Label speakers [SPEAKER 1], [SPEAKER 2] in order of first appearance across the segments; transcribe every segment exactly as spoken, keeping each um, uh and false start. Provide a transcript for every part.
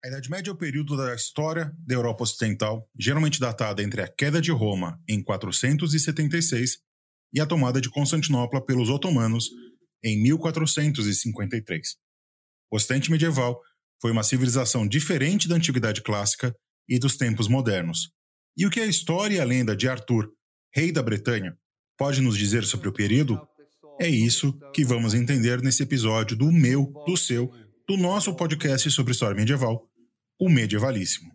[SPEAKER 1] A Idade Média é o período da história da Europa Ocidental, geralmente datada entre a queda de Roma em quatrocentos e setenta e seis e a tomada de Constantinopla pelos otomanos em mil quatrocentos e cinquenta e três. O Ocidente medieval foi uma civilização diferente da Antiguidade Clássica e dos tempos modernos. E o que a história e a lenda de Arthur, rei da Bretanha, pode nos dizer sobre o período? É isso que vamos entender nesse episódio do meu, do seu, do nosso podcast sobre história medieval, o Medievalíssimo.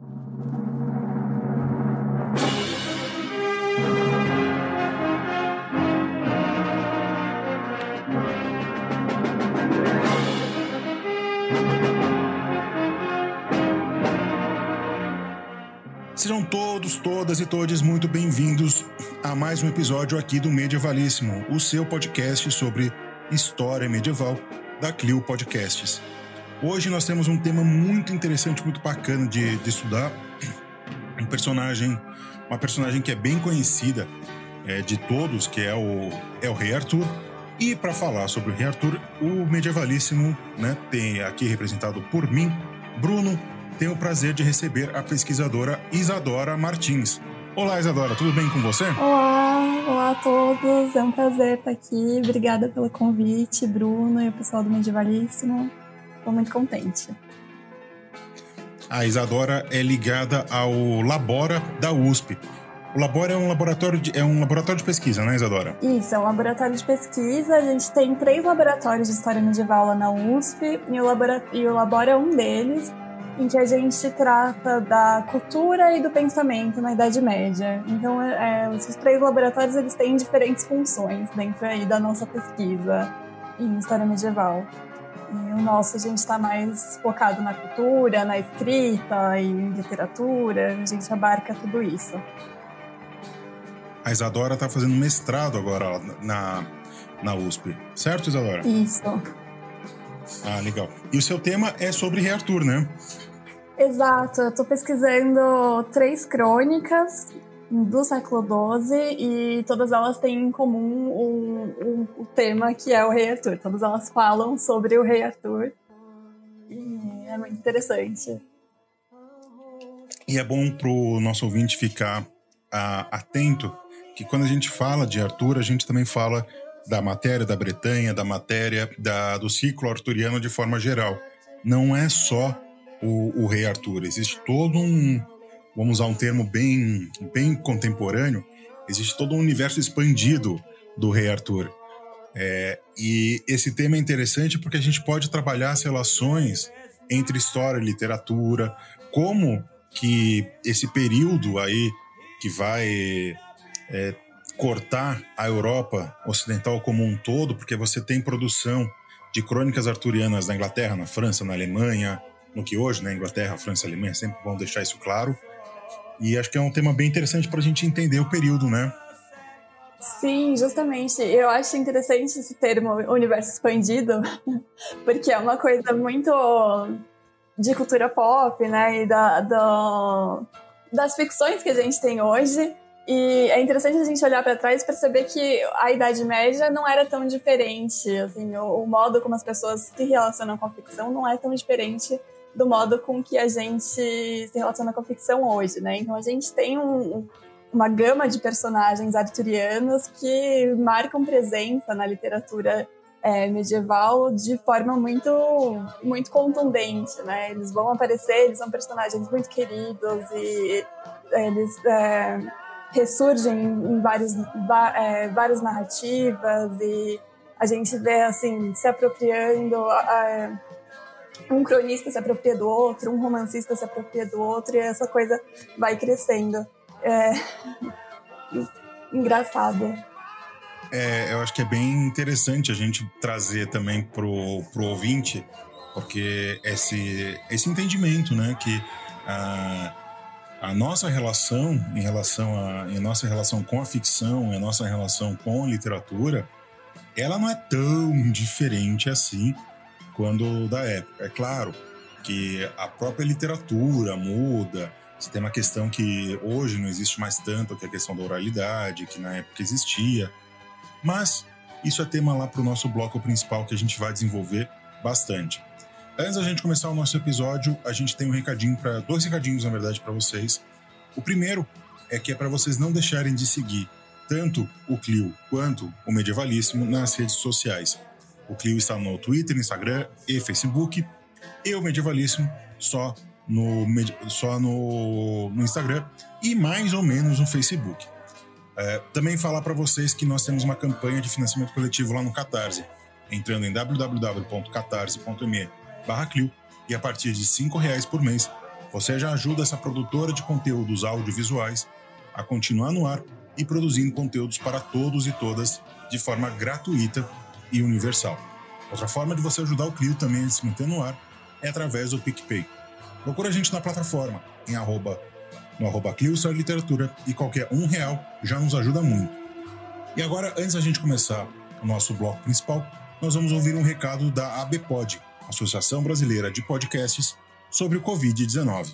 [SPEAKER 1] Sejam todos, todas e todes muito bem-vindos a mais um episódio aqui do Medievalíssimo, o seu podcast sobre história medieval da Clio Podcasts. Hoje nós temos um tema muito interessante, muito bacana de, de estudar, um personagem, uma personagem que é bem conhecida é, de todos, que é o, é o Rei Arthur. E para falar sobre o Rei Arthur, o Medievalíssimo, né, tem aqui representado por mim, Bruno. Tenho o prazer de receber a pesquisadora Isadora Martins. Olá, Isadora, tudo bem com você?
[SPEAKER 2] Olá, olá a todos, é um prazer estar aqui. Obrigada pelo convite, Bruno e o pessoal do Medievalíssimo. Estou muito contente.
[SPEAKER 1] A Isadora é ligada ao Labora da U S P. O Labora é um laboratório de, é um laboratório de pesquisa, né, Isadora?
[SPEAKER 2] Isso, é um laboratório de pesquisa. A gente tem três laboratórios de história medieval lá na U S P e o, labora, e o Labora é um deles, em que a gente trata da cultura e do pensamento na Idade Média. Então, é, esses três laboratórios eles têm diferentes funções dentro aí da nossa pesquisa em história medieval. E o nosso, a gente está mais focado na cultura, na escrita e em literatura. A gente abarca tudo isso.
[SPEAKER 1] A Isadora está fazendo mestrado agora na, na U S P, certo, Isadora?
[SPEAKER 2] Isso.
[SPEAKER 1] Ah, legal. E o seu tema é sobre Rei Arthur, né?
[SPEAKER 2] Exato, eu estou pesquisando três crônicas do século doze e todas elas têm em comum o, o, o tema que é o Rei Arthur. Todas elas falam sobre o Rei Arthur e é muito interessante.
[SPEAKER 1] E é bom para o nosso ouvinte ficar ah, atento que quando a gente fala de Arthur, a gente também fala da matéria da Bretanha, da matéria da, do ciclo arturiano de forma geral. Não é só o, o Rei Arthur, existe todo um, vamos usar um termo bem, bem contemporâneo, existe todo um universo expandido do Rei Arthur. É, e esse tema é interessante porque a gente pode trabalhar as relações entre história e literatura, como que esse período aí que vai é, cortar a Europa Ocidental como um todo, porque você tem produção de crônicas arturianas na Inglaterra, na França, na Alemanha, no que hoje, né, Inglaterra, França e Alemanha, sempre vão deixar isso claro. E acho que é um tema bem interessante para a gente entender o período, né?
[SPEAKER 2] Sim, justamente. Eu acho interessante esse termo universo expandido, porque é uma coisa muito de cultura pop, né, e da, da, das ficções que a gente tem hoje. E é interessante a gente olhar para trás e perceber que a Idade Média não era tão diferente. Assim, o, o modo como as pessoas se relacionam com a ficção não é tão diferente do modo com que a gente se relaciona com a ficção hoje, né? Então a gente tem um, uma gama de personagens arturianos que marcam presença na literatura é, medieval de forma muito, muito contundente, né? Eles vão aparecer, eles são personagens muito queridos e eles é, ressurgem em vários, é, várias narrativas e a gente vê assim se apropriando. É, um cronista se apropria do outro, um romancista se apropria do outro, e essa coisa vai crescendo. É engraçado.
[SPEAKER 1] É, eu acho que é bem interessante a gente trazer também pro, pro ouvinte, porque esse, esse entendimento, né, que a, a nossa relação em relação a, a nossa relação com a ficção, a nossa relação com a literatura, ela não é tão diferente assim quando da época. É claro que a própria literatura muda, você tem uma questão que hoje não existe mais tanto, que é a questão da oralidade, que na época existia, mas isso é tema lá para o nosso bloco principal que a gente vai desenvolver bastante. Antes da gente começar o nosso episódio, a gente tem um recadinho para dois recadinhos, na verdade, para vocês. O primeiro é que é para vocês não deixarem de seguir tanto o Clio quanto o Medievalíssimo nas redes sociais. O Clio está no Twitter, Instagram e Facebook, e o Medievalíssimo só no, só no, no Instagram e mais ou menos no Facebook. É, também falar para vocês que nós temos uma campanha de financiamento coletivo lá no Catarse, entrando em w w w ponto catarse ponto m e barra Clio, e a partir de cinco reais por mês, você já ajuda essa produtora de conteúdos audiovisuais a continuar no ar e produzindo conteúdos para todos e todas de forma gratuita e universal. Outra forma de você ajudar o Clio também a se manter no ar é através do PicPay. Procura a gente na plataforma, em arroba, no arroba Clio História e Literatura, e qualquer um real já nos ajuda muito. E agora, antes da gente começar o nosso bloco principal, nós vamos ouvir um recado da ABPOD, Associação Brasileira de Podcasts, sobre o covid dezenove.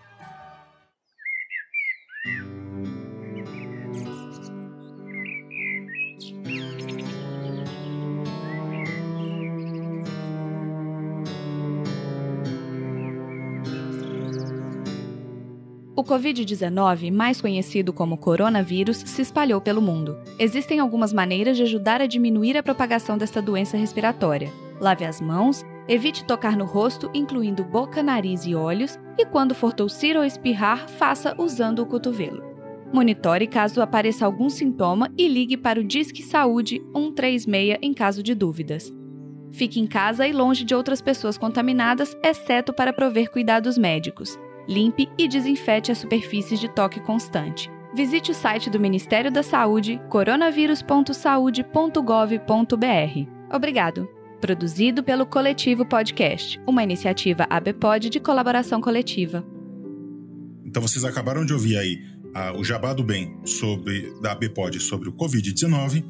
[SPEAKER 3] O covid dezenove, mais conhecido como coronavírus, se espalhou pelo mundo. Existem algumas maneiras de ajudar a diminuir a propagação desta doença respiratória. Lave as mãos, evite tocar no rosto, incluindo boca, nariz e olhos, e quando for tossir ou espirrar, faça usando o cotovelo. Monitore caso apareça algum sintoma e ligue para o Disque Saúde um três seis em caso de dúvidas. Fique em casa e longe de outras pessoas contaminadas, exceto para prover cuidados médicos. Limpe e desinfete as superfícies de toque constante. Visite o site do Ministério da Saúde, coronavírus ponto saude ponto gov ponto b r. Obrigado. Produzido pelo Coletivo Podcast, uma iniciativa ABPOD de colaboração coletiva.
[SPEAKER 1] Então vocês acabaram de ouvir aí ah, o Jabá do Bem sobre, da ABPOD sobre o covid dezenove.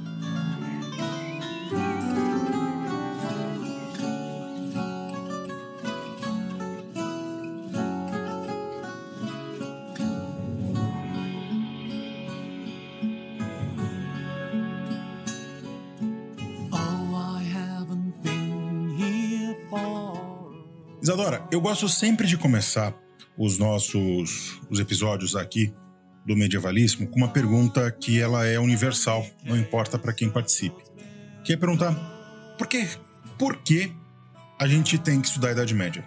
[SPEAKER 1] Isadora, eu gosto sempre de começar os nossos os episódios aqui do Medievalíssimo com uma pergunta que ela é universal, não importa para quem participe. Que é perguntar por que, por que a gente tem que estudar a Idade Média?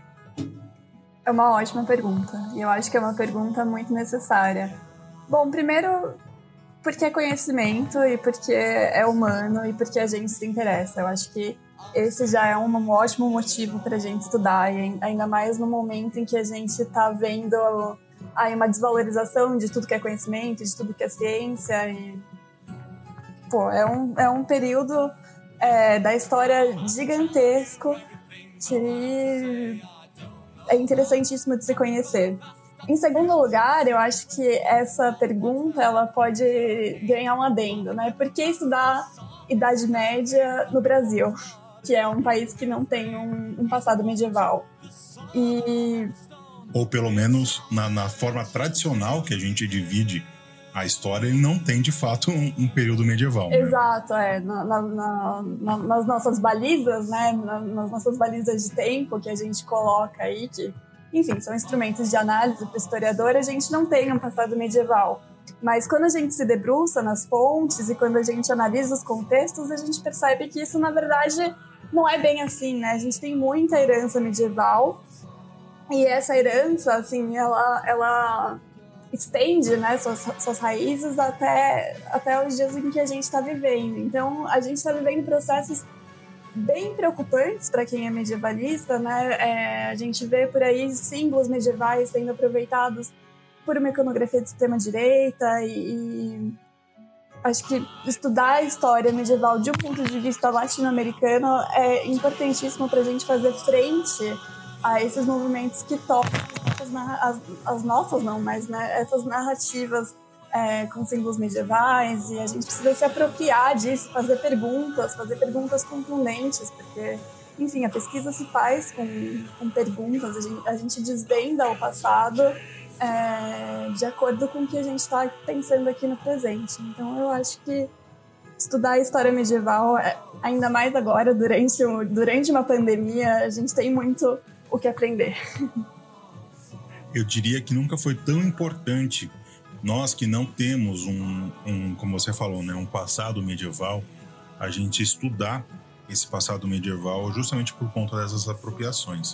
[SPEAKER 2] É uma ótima pergunta, e eu acho que é uma pergunta muito necessária. Bom, primeiro, porque é conhecimento e porque é humano e porque a gente se interessa. Eu acho que esse já é um ótimo motivo para a gente estudar, e ainda mais no momento em que a gente está vendo aí uma desvalorização de tudo que é conhecimento, de tudo que é ciência. E, pô, é um, é um período é, da história gigantesco que é interessantíssimo de se conhecer. Em segundo lugar, eu acho que essa pergunta ela pode ganhar um adendo, né? Por que estudar Idade Média no Brasil, que é um país que não tem um, um passado medieval? E...
[SPEAKER 1] Ou pelo menos na, na forma tradicional que a gente divide a história, ele não tem de fato um, um período medieval. Né?
[SPEAKER 2] Exato, é. Na, na, na, nas nossas balizas, né? Nas nossas balizas de tempo que a gente coloca aí, que, enfim, são instrumentos de análise para o historiador, a gente não tem um passado medieval. Mas quando a gente se debruça nas fontes e quando a gente analisa os contextos, a gente percebe que isso, na verdade, não é bem assim, né? A gente tem muita herança medieval e essa herança, assim, ela, ela estende, né, suas, suas raízes até, até os dias em que a gente está vivendo. Então, a gente está vivendo processos bem preocupantes para quem é medievalista, né? É, a gente vê por aí símbolos medievais sendo aproveitados por uma iconografia de extrema-direita e, e acho que estudar a história medieval de um ponto de vista latino-americano é importantíssimo para a gente fazer frente a esses movimentos que tocam as, as nossas, não, mas né, essas narrativas é, com símbolos medievais, e a gente precisa se apropriar disso, fazer perguntas, fazer perguntas contundentes, porque, enfim, a pesquisa se faz com, com perguntas, a gente, a gente desvenda o passado é, de acordo com o que a gente está pensando aqui no presente. Então, eu acho que estudar a história medieval, ainda mais agora, durante, durante uma pandemia, a gente tem muito o que aprender.
[SPEAKER 1] Eu diria que nunca foi tão importante, nós que não temos um, um como você falou, né, um passado medieval, a gente estudar esse passado medieval justamente por conta dessas apropriações.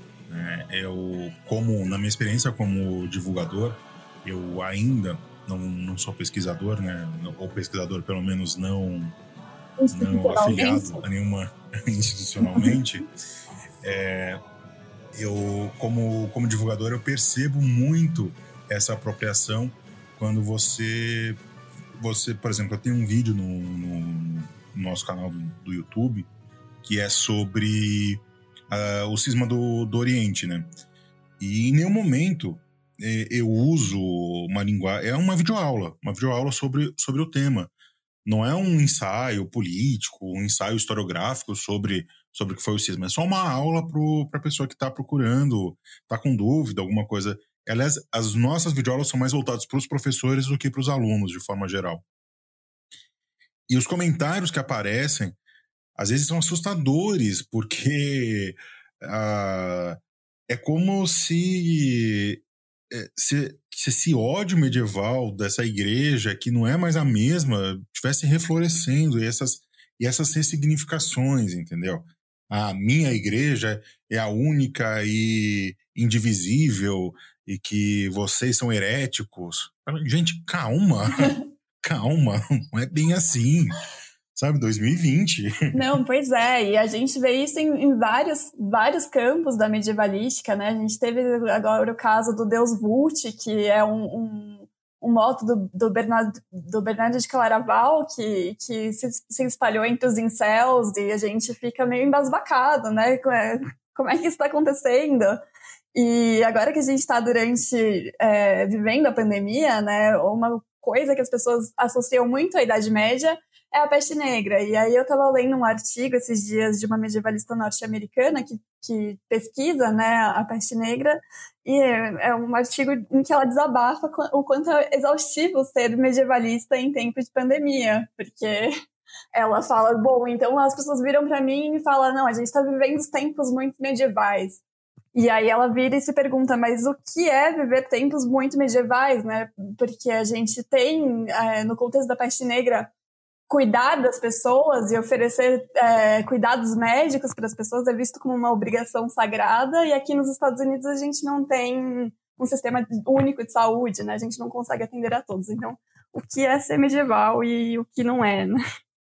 [SPEAKER 1] Eu, como, na minha experiência como divulgador, eu ainda não, não sou pesquisador, né? Ou pesquisador, pelo menos, não, não afiliado a nenhuma institucionalmente. É, eu, como, como divulgador, eu percebo muito essa apropriação quando você, você por exemplo, eu tenho um vídeo no, no, no nosso canal do, do YouTube que é sobre uh, o cisma do, do Oriente, né? E em nenhum momento eh, eu uso uma linguagem... É uma videoaula, uma videoaula sobre, sobre o tema. Não é um ensaio político, um ensaio historiográfico sobre, sobre o que foi o cisma. É só uma aula para a pessoa que está procurando, está com dúvida, alguma coisa. Aliás, as nossas videoaulas são mais voltadas para os professores do que para os alunos, de forma geral. E os comentários que aparecem, às vezes, são assustadores, porque uh, é como se, se, se esse ódio medieval dessa igreja, que não é mais a mesma, estivesse reflorescendo, e essas, e essas ressignificações, entendeu? A minha igreja é a única e indivisível, e que vocês são heréticos. Gente, calma, calma, não é bem assim. Sabe, dois mil e vinte.
[SPEAKER 2] Não, pois é, e a gente vê isso em, em vários, vários campos da medievalística, né? A gente teve agora o caso do Deus Vult, que é um, um, um moto do, do, Bernardo, do Bernardo de Claraval, que, que se, se espalhou entre os incels, e a gente fica meio embasbacado, né? Como é que isso está acontecendo? E agora que a gente está durante, é, vivendo a pandemia, né? Uma coisa que as pessoas associam muito à Idade Média é a peste negra. E aí eu estava lendo um artigo esses dias de uma medievalista norte-americana que, que pesquisa, né, a peste negra, e é, é um artigo em que ela desabafa o quanto é exaustivo ser medievalista em tempo de pandemia, porque ela fala, bom, então as pessoas viram para mim e falam, não, a gente está vivendo os tempos muito medievais. E aí ela vira e se pergunta, mas o que é viver tempos muito medievais, né? Porque a gente tem, é, no contexto da peste negra, cuidar das pessoas e oferecer é, cuidados médicos para as pessoas é visto como uma obrigação sagrada, e aqui nos Estados Unidos a gente não tem um sistema único de saúde, né? A gente não consegue atender a todos. Então, o que é ser medieval e o que não é, né?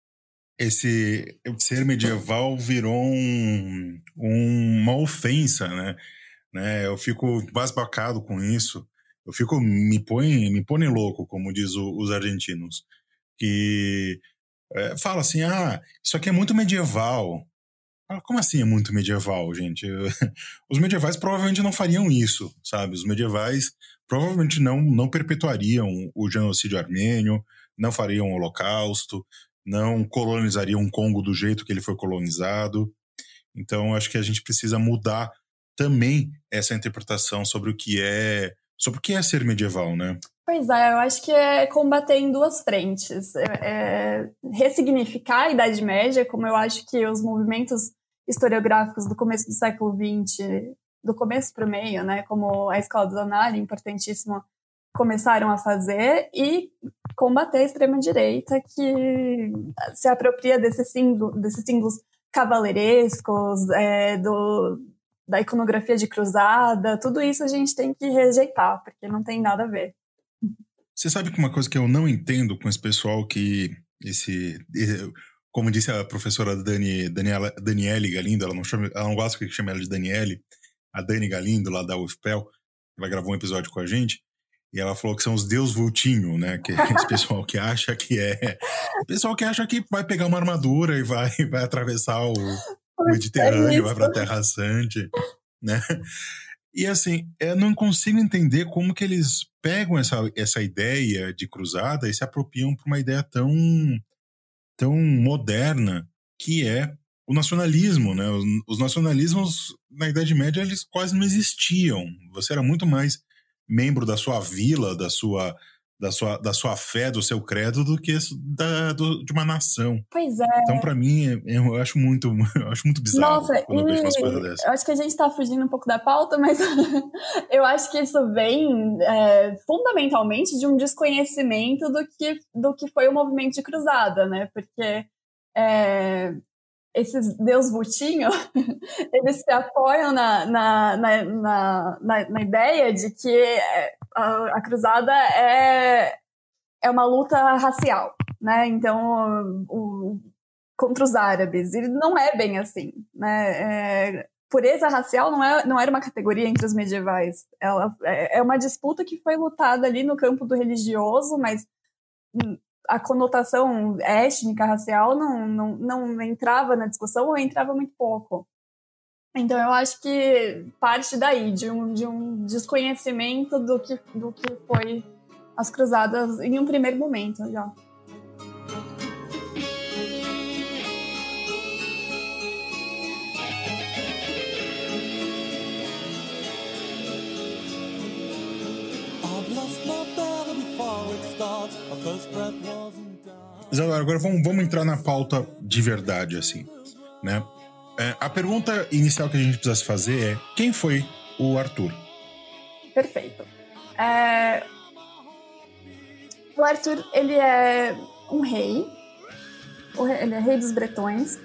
[SPEAKER 1] Esse ser medieval virou um, um, uma ofensa, né? né? Eu fico basbacado com isso. Eu fico, me põe, me põe louco, como diz o, os argentinos. Que é, fala assim, ah, isso aqui é muito medieval. Como assim é muito medieval, gente? Os medievais provavelmente não fariam isso, sabe? Os medievais provavelmente não, não perpetuariam o genocídio armênio, não fariam o holocausto, não colonizariam o Congo do jeito que ele foi colonizado. Então, acho que a gente precisa mudar também essa interpretação sobre o que é, sobre o que é ser medieval, né?
[SPEAKER 2] Pois é, eu acho que é combater em duas frentes. É, é ressignificar a Idade Média, como eu acho que os movimentos historiográficos do começo do século vinte, do começo para o meio, né, como a Escola do Zanardi, importantíssimo, começaram a fazer, e combater a extrema-direita que se apropria desses símbolos, desses símbolos cavaleirescos, é, do, da iconografia de cruzada. Tudo isso a gente tem que rejeitar, porque não tem nada a ver.
[SPEAKER 1] Você sabe que uma coisa que eu não entendo com esse pessoal que, esse, como disse a professora Dani, Daniela, Daniele Galindo, ela não, chama, ela não gosta que chame ela de Daniele, a Dani Galindo, lá da U F P E L, ela gravou um episódio com a gente, e ela falou que são os Deus Vultinho, né, que é esse pessoal que acha que é, o pessoal que acha que vai pegar uma armadura e vai, vai atravessar o, o Mediterrâneo, é vai pra Terra Santa, né. E assim, eu não consigo entender como que eles pegam essa, essa ideia de cruzada e se apropriam para uma ideia tão, tão moderna, que é o nacionalismo, né? Os, os nacionalismos, na Idade Média, eles quase não existiam. Você era muito mais membro da sua vila, da sua, da sua, da sua fé, do seu credo, do que da, do, de uma nação.
[SPEAKER 2] Pois é.
[SPEAKER 1] Então, pra mim, eu acho muito, eu acho muito bizarro.
[SPEAKER 2] Nossa,
[SPEAKER 1] quando eu vejo umas coisas
[SPEAKER 2] e
[SPEAKER 1] dessas.
[SPEAKER 2] eu acho que a gente tá fugindo um pouco da pauta, mas eu acho que isso vem é, fundamentalmente de um desconhecimento do que, do que foi o movimento de cruzada, né? Porque é, esses Deus Butinho, eles se apoiam na, na, na, na, na, na ideia de que a, a cruzada é, é uma luta racial, né? Então, o, contra os árabes, e não é bem assim, né? É, pureza racial não, é, não era uma categoria entre os medievais. Ela, é, é uma disputa que foi lutada ali no campo do religioso, mas a conotação étnica, racial, não, não, não entrava na discussão ou entrava muito pouco. Então, eu acho que parte daí, de um, de um desconhecimento do que, do que foi as cruzadas em um primeiro momento já.
[SPEAKER 1] Isadora, agora vamos, vamos entrar na pauta de verdade, assim, né? É, a pergunta inicial que a gente precisa fazer é: quem foi o Arthur?
[SPEAKER 2] Perfeito. É... O Arthur, ele é um rei, ele é rei dos bretões,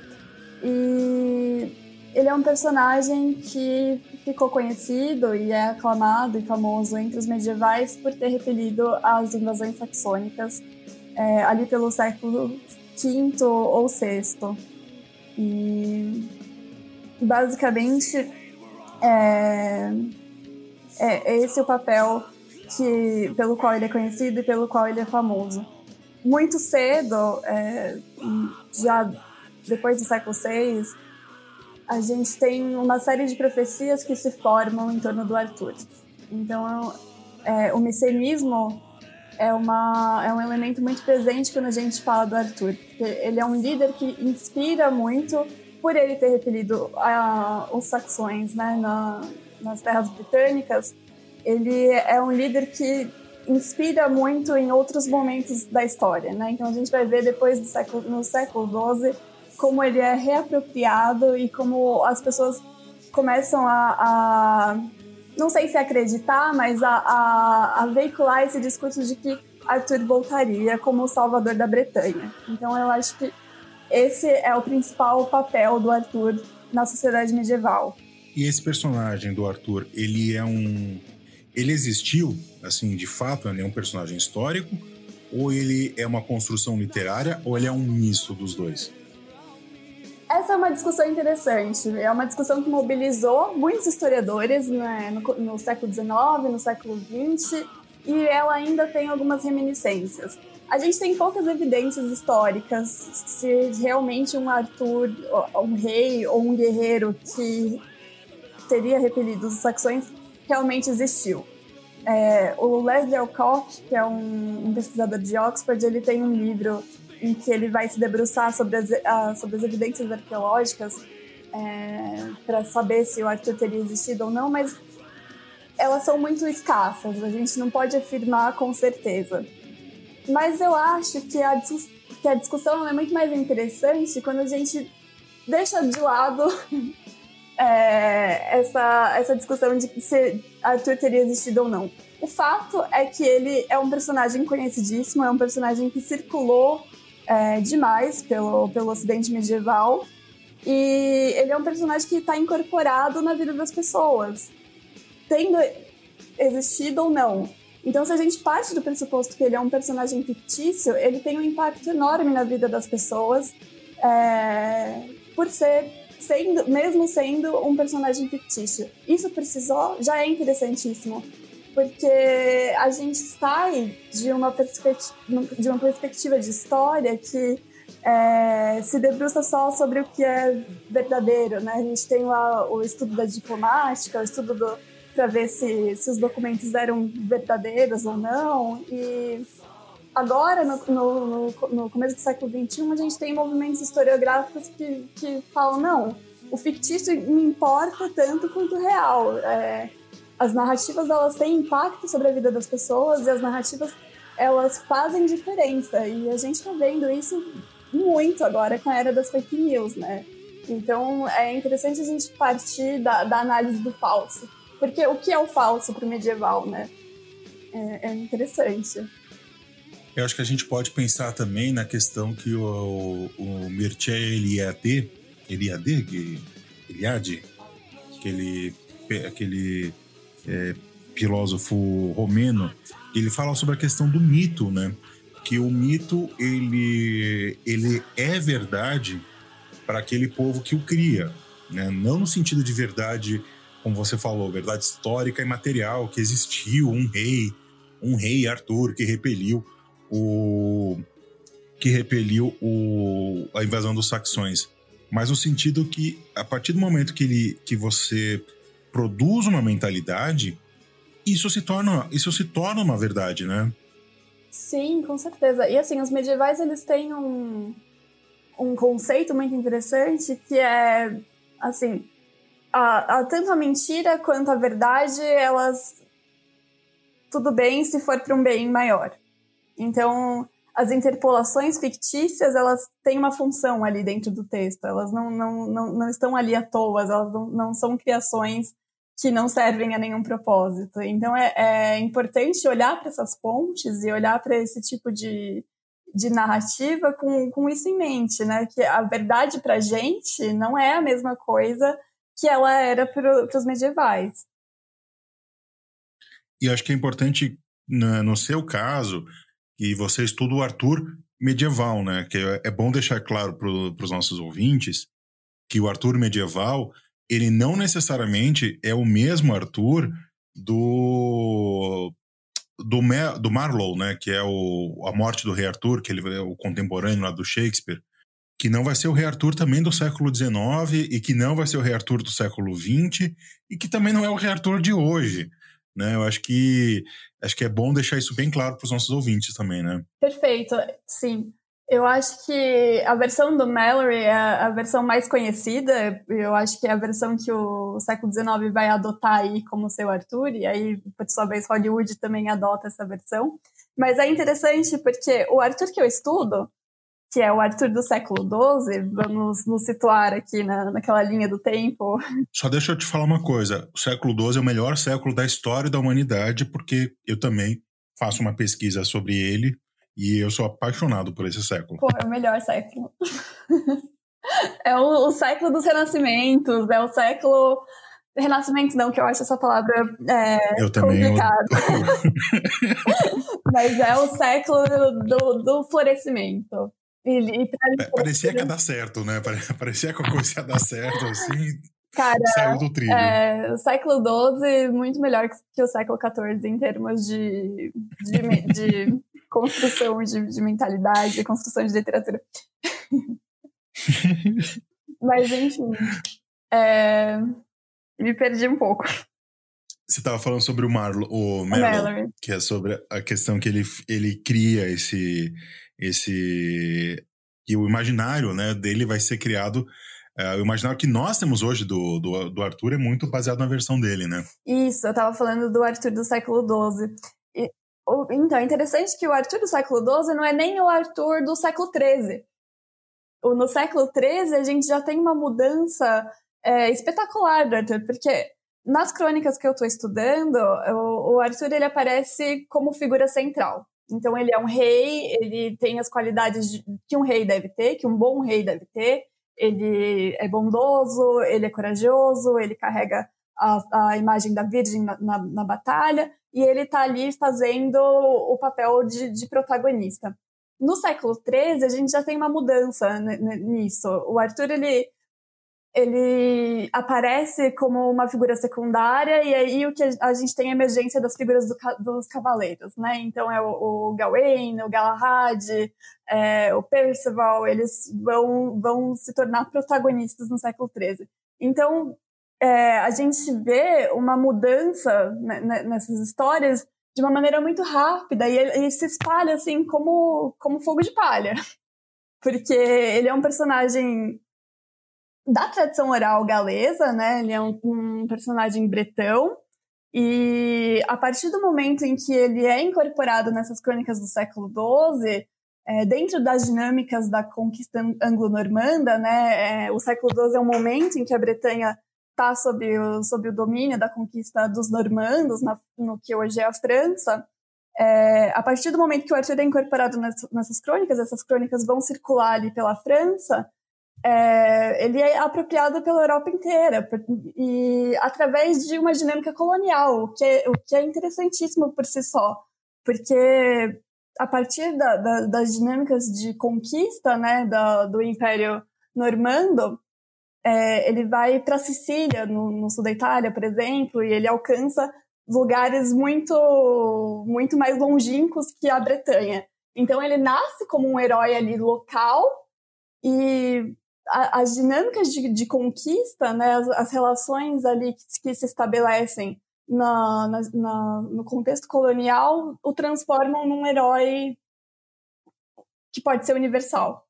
[SPEAKER 2] e ele é um personagem que ficou conhecido e é aclamado e famoso entre os medievais por ter repelido as invasões saxônicas é, ali pelo século quinto ou sexto. E basicamente é, é esse o papel que, pelo qual ele é conhecido e pelo qual ele é famoso. Muito cedo, é, já depois do século seis, a gente tem uma série de profecias que se formam em torno do Arthur. Então, é, o messianismo é, uma, é um elemento muito presente quando a gente fala do Arthur. Ele é um líder que inspira muito por ele ter repelido a, os saxões, né, na, nas terras britânicas. Ele é um líder que inspira muito em outros momentos da história, né? Então, a gente vai ver depois do século, no século doze como ele é reapropriado e como as pessoas começam a, a não sei se acreditar, mas a, a, a veicular esse discurso de que Arthur voltaria como o salvador da Bretanha. Então eu acho que esse é o principal papel do Arthur na sociedade medieval.
[SPEAKER 1] E esse personagem do Arthur, ele é um... ele existiu, assim, de fato, ele é um personagem histórico, ou ele é uma construção literária, ou ele é um misto dos dois?
[SPEAKER 2] Essa é uma discussão interessante. É uma discussão que mobilizou muitos historiadores, né, no, no século dezenove, no século vinte, e ela ainda tem algumas reminiscências. A gente tem poucas evidências históricas se realmente um Arthur, um rei ou um guerreiro que teria repelido os saxões realmente existiu. É, o Leslie Alcock, que é um, um pesquisador de Oxford, ele tem um livro em que ele vai se debruçar sobre as, uh, sobre as evidências arqueológicas é, para saber se o Arthur teria existido ou não, mas elas são muito escassas, a gente não pode afirmar com certeza. Mas eu acho que a, que a discussão é muito mais interessante quando a gente deixa de lado é, essa, essa discussão de se Arthur teria existido ou não. O fato é que ele é um personagem conhecidíssimo, é um personagem que circulou É, demais pelo, pelo ocidente medieval, e ele é um personagem que está incorporado na vida das pessoas, tendo existido ou não. Então, se a gente parte do pressuposto que ele é um personagem fictício, ele tem um impacto enorme na vida das pessoas, é, por ser, sendo, mesmo sendo um personagem fictício. Isso por si só já é interessantíssimo, porque a gente sai de uma perspectiva de, uma perspectiva de história que é, se debruça só sobre o que é verdadeiro, né? A gente tem lá o estudo da diplomática, o estudo para ver se, se os documentos eram verdadeiros ou não. E agora, no, no, no começo do século vinte e um, a gente tem movimentos historiográficos que, que falam, não, o fictício me importa tanto quanto o real. É, As narrativas, elas têm impacto sobre a vida das pessoas, e as narrativas elas fazem diferença. E a gente tá vendo isso muito agora com a era das fake news, né? Então é interessante a gente partir da, da análise do falso. Porque o que é o falso pro medieval, né? É, é interessante.
[SPEAKER 1] Eu acho que a gente pode pensar também na questão que o, o Mircea Eliade, Eliade, que, Eliade, aquele, aquele é, filósofo romeno, ele fala sobre a questão do mito, né? Que o mito, ele, ele é verdade para aquele povo que o cria, né? Não no sentido de verdade, como você falou, verdade histórica e material, que existiu um rei, um rei Arthur que repeliu o que repeliu o, a invasão dos saxões, mas no sentido que a partir do momento que, ele, que você produz uma mentalidade, isso se torna, isso se torna uma verdade, né?
[SPEAKER 2] Sim, com certeza. E assim, os medievais, eles têm um, um conceito muito interessante que é, assim, a, a, tanto a mentira quanto a verdade, elas tudo bem se for para um bem maior. Então, as interpolações fictícias, elas têm uma função ali dentro do texto. Elas não, não, não, não estão ali à toa, elas não, não são criações que não servem a nenhum propósito. Então, é, é importante olhar para essas pontes e olhar para esse tipo de, de narrativa com, com isso em mente, né? Que a verdade para a gente não é a mesma coisa que ela era para os medievais.
[SPEAKER 1] E acho que é importante, no seu caso, que você estuda o Arthur medieval, né? Que é bom deixar claro para os nossos ouvintes que o Arthur medieval, ele não necessariamente é o mesmo Arthur do do, do Marlowe, né? Que é o, a morte do rei Arthur, que ele é o contemporâneo lá do Shakespeare, que não vai ser o rei Arthur também do século dezenove e que não vai ser o rei Arthur do século vinte e que também não é o rei Arthur de hoje. Né? Eu acho que, acho que é bom deixar isso bem claro para os nossos ouvintes também, né?
[SPEAKER 2] Perfeito, sim. Eu acho que a versão do Malory é a versão mais conhecida. Eu acho que é a versão que o século dezenove vai adotar aí como seu Arthur, e aí, por sua vez, Hollywood também adota essa versão. Mas é interessante porque o Arthur que eu estudo, que é o Arthur do século doze, vamos nos situar aqui na, naquela linha do tempo.
[SPEAKER 1] Só deixa eu te falar uma coisa, o século doze é o melhor século da história da humanidade, porque eu também faço uma pesquisa sobre ele e eu sou apaixonado por esse século.
[SPEAKER 2] Pô, é o melhor século. É o, o século dos renascimentos, é o século... Renascimentos não, que eu acho essa palavra é,
[SPEAKER 1] eu também,
[SPEAKER 2] complicada. Eu... Mas é o século do, do florescimento. E, e
[SPEAKER 1] pra Parecia que ia dar certo, né? Parecia que a coisa ia dar certo, assim,
[SPEAKER 2] cara,
[SPEAKER 1] saiu do trilho.
[SPEAKER 2] É, o século doze, muito melhor que o século quatorze em termos de, de, de construção de, de mentalidade, de construção de literatura. Mas, enfim, é, me perdi um pouco.
[SPEAKER 1] Você estava falando sobre o Marlowe, o Malory, que é sobre a questão que ele, ele cria esse... esse e o imaginário, né, dele vai ser criado, uh, o imaginário que nós temos hoje do, do, do Arthur é muito baseado na versão dele, né?
[SPEAKER 2] Isso, eu tava falando do Arthur do século doze. E, o, então, é interessante que o Arthur do século doze não é nem o Arthur do século treze. O, no século treze, a gente já tem uma mudança é, espetacular do Arthur, porque nas crônicas que eu tô estudando, o, o Arthur ele aparece como figura central. Então, ele é um rei, ele tem as qualidades de, que um rei deve ter, que um bom rei deve ter. Ele é bondoso, ele é corajoso, ele carrega a, a imagem da Virgem na, na, na batalha, e ele está ali fazendo o papel de, de protagonista. No século treze, a gente já tem uma mudança nisso. O Arthur, ele... ele aparece como uma figura secundária, e aí o que a gente tem é a emergência das figuras do, dos cavaleiros, né? Então é o, o Gawain, o Galahad, é, o Percival, eles vão, vão se tornar protagonistas no século treze. Então é, a gente vê uma mudança né, nessas histórias de uma maneira muito rápida, e ele, ele se espalha assim como, como fogo de palha, porque ele é um personagem da tradição oral galesa, né? Ele é um, um personagem bretão, E a partir do momento em que ele é incorporado nessas crônicas do século doze, é, dentro das dinâmicas da conquista anglo-normanda, né, é, o século doze é um momento em que a Bretanha está sob o, sob o domínio da conquista dos normandos, na, no que hoje é a França. É, a partir do momento que o Arthur é incorporado nessas, nessas crônicas, essas crônicas vão circular ali pela França, é, ele é apropriado pela Europa inteira, e através de uma dinâmica colonial, o que é, o que é interessantíssimo por si só, porque a partir da, da, das dinâmicas de conquista, né, da, do Império Normando, é, ele vai para a Sicília, no, no sul da Itália, por exemplo, e ele alcança lugares muito, muito mais longínquos que a Bretanha. Então ele nasce como um herói ali local, e a, as dinâmicas de, de conquista, né, as, as relações ali que, que se estabelecem na, na, na, no contexto colonial o transformam num herói que pode ser universal.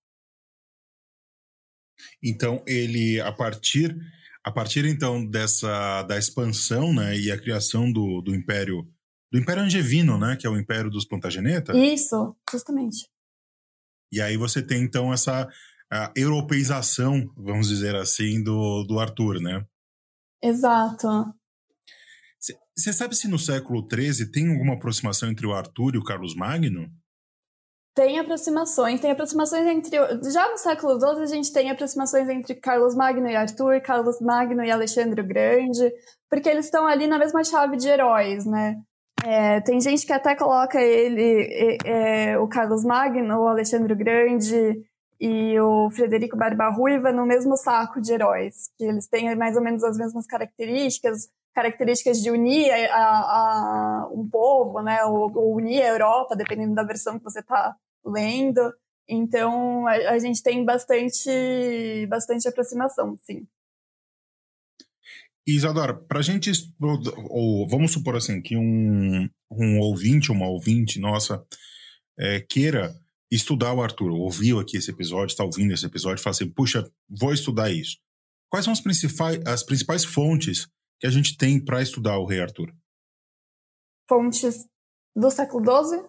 [SPEAKER 1] Então ele, a partir, a partir então dessa da expansão, né, e a criação do, do Império do Império Angevino, né, que é o Império dos Plantageneta.
[SPEAKER 2] Isso, justamente.
[SPEAKER 1] E aí você tem então essa a europeização, vamos dizer assim, do, do Arthur, né?
[SPEAKER 2] Exato.
[SPEAKER 1] Você sabe se no século treze tem alguma aproximação entre o Arthur e o Carlos Magno?
[SPEAKER 2] Tem aproximações, tem aproximações entre... Já no século doze a gente tem aproximações entre Carlos Magno e Arthur, Carlos Magno e Alexandre o Grande, porque eles estão ali na mesma chave de heróis, né? É, tem gente que até coloca ele, é, é, o Carlos Magno, o Alexandre o Grande e o Frederico Barba Ruiva no mesmo saco de heróis, que eles têm mais ou menos as mesmas características, características de unir a, a, um povo, né, ou, ou unir a Europa, dependendo da versão que você está lendo. Então, a, a gente tem bastante, bastante aproximação, sim.
[SPEAKER 1] Isadora, para a gente, ou vamos supor assim, que um, um ouvinte, uma ouvinte nossa, é, queira estudar o Arthur, ouviu aqui esse episódio, está ouvindo esse episódio, fala assim, puxa, vou estudar isso. Quais são as principais, as principais fontes que a gente tem para estudar o rei Arthur?
[SPEAKER 2] Fontes do século doze?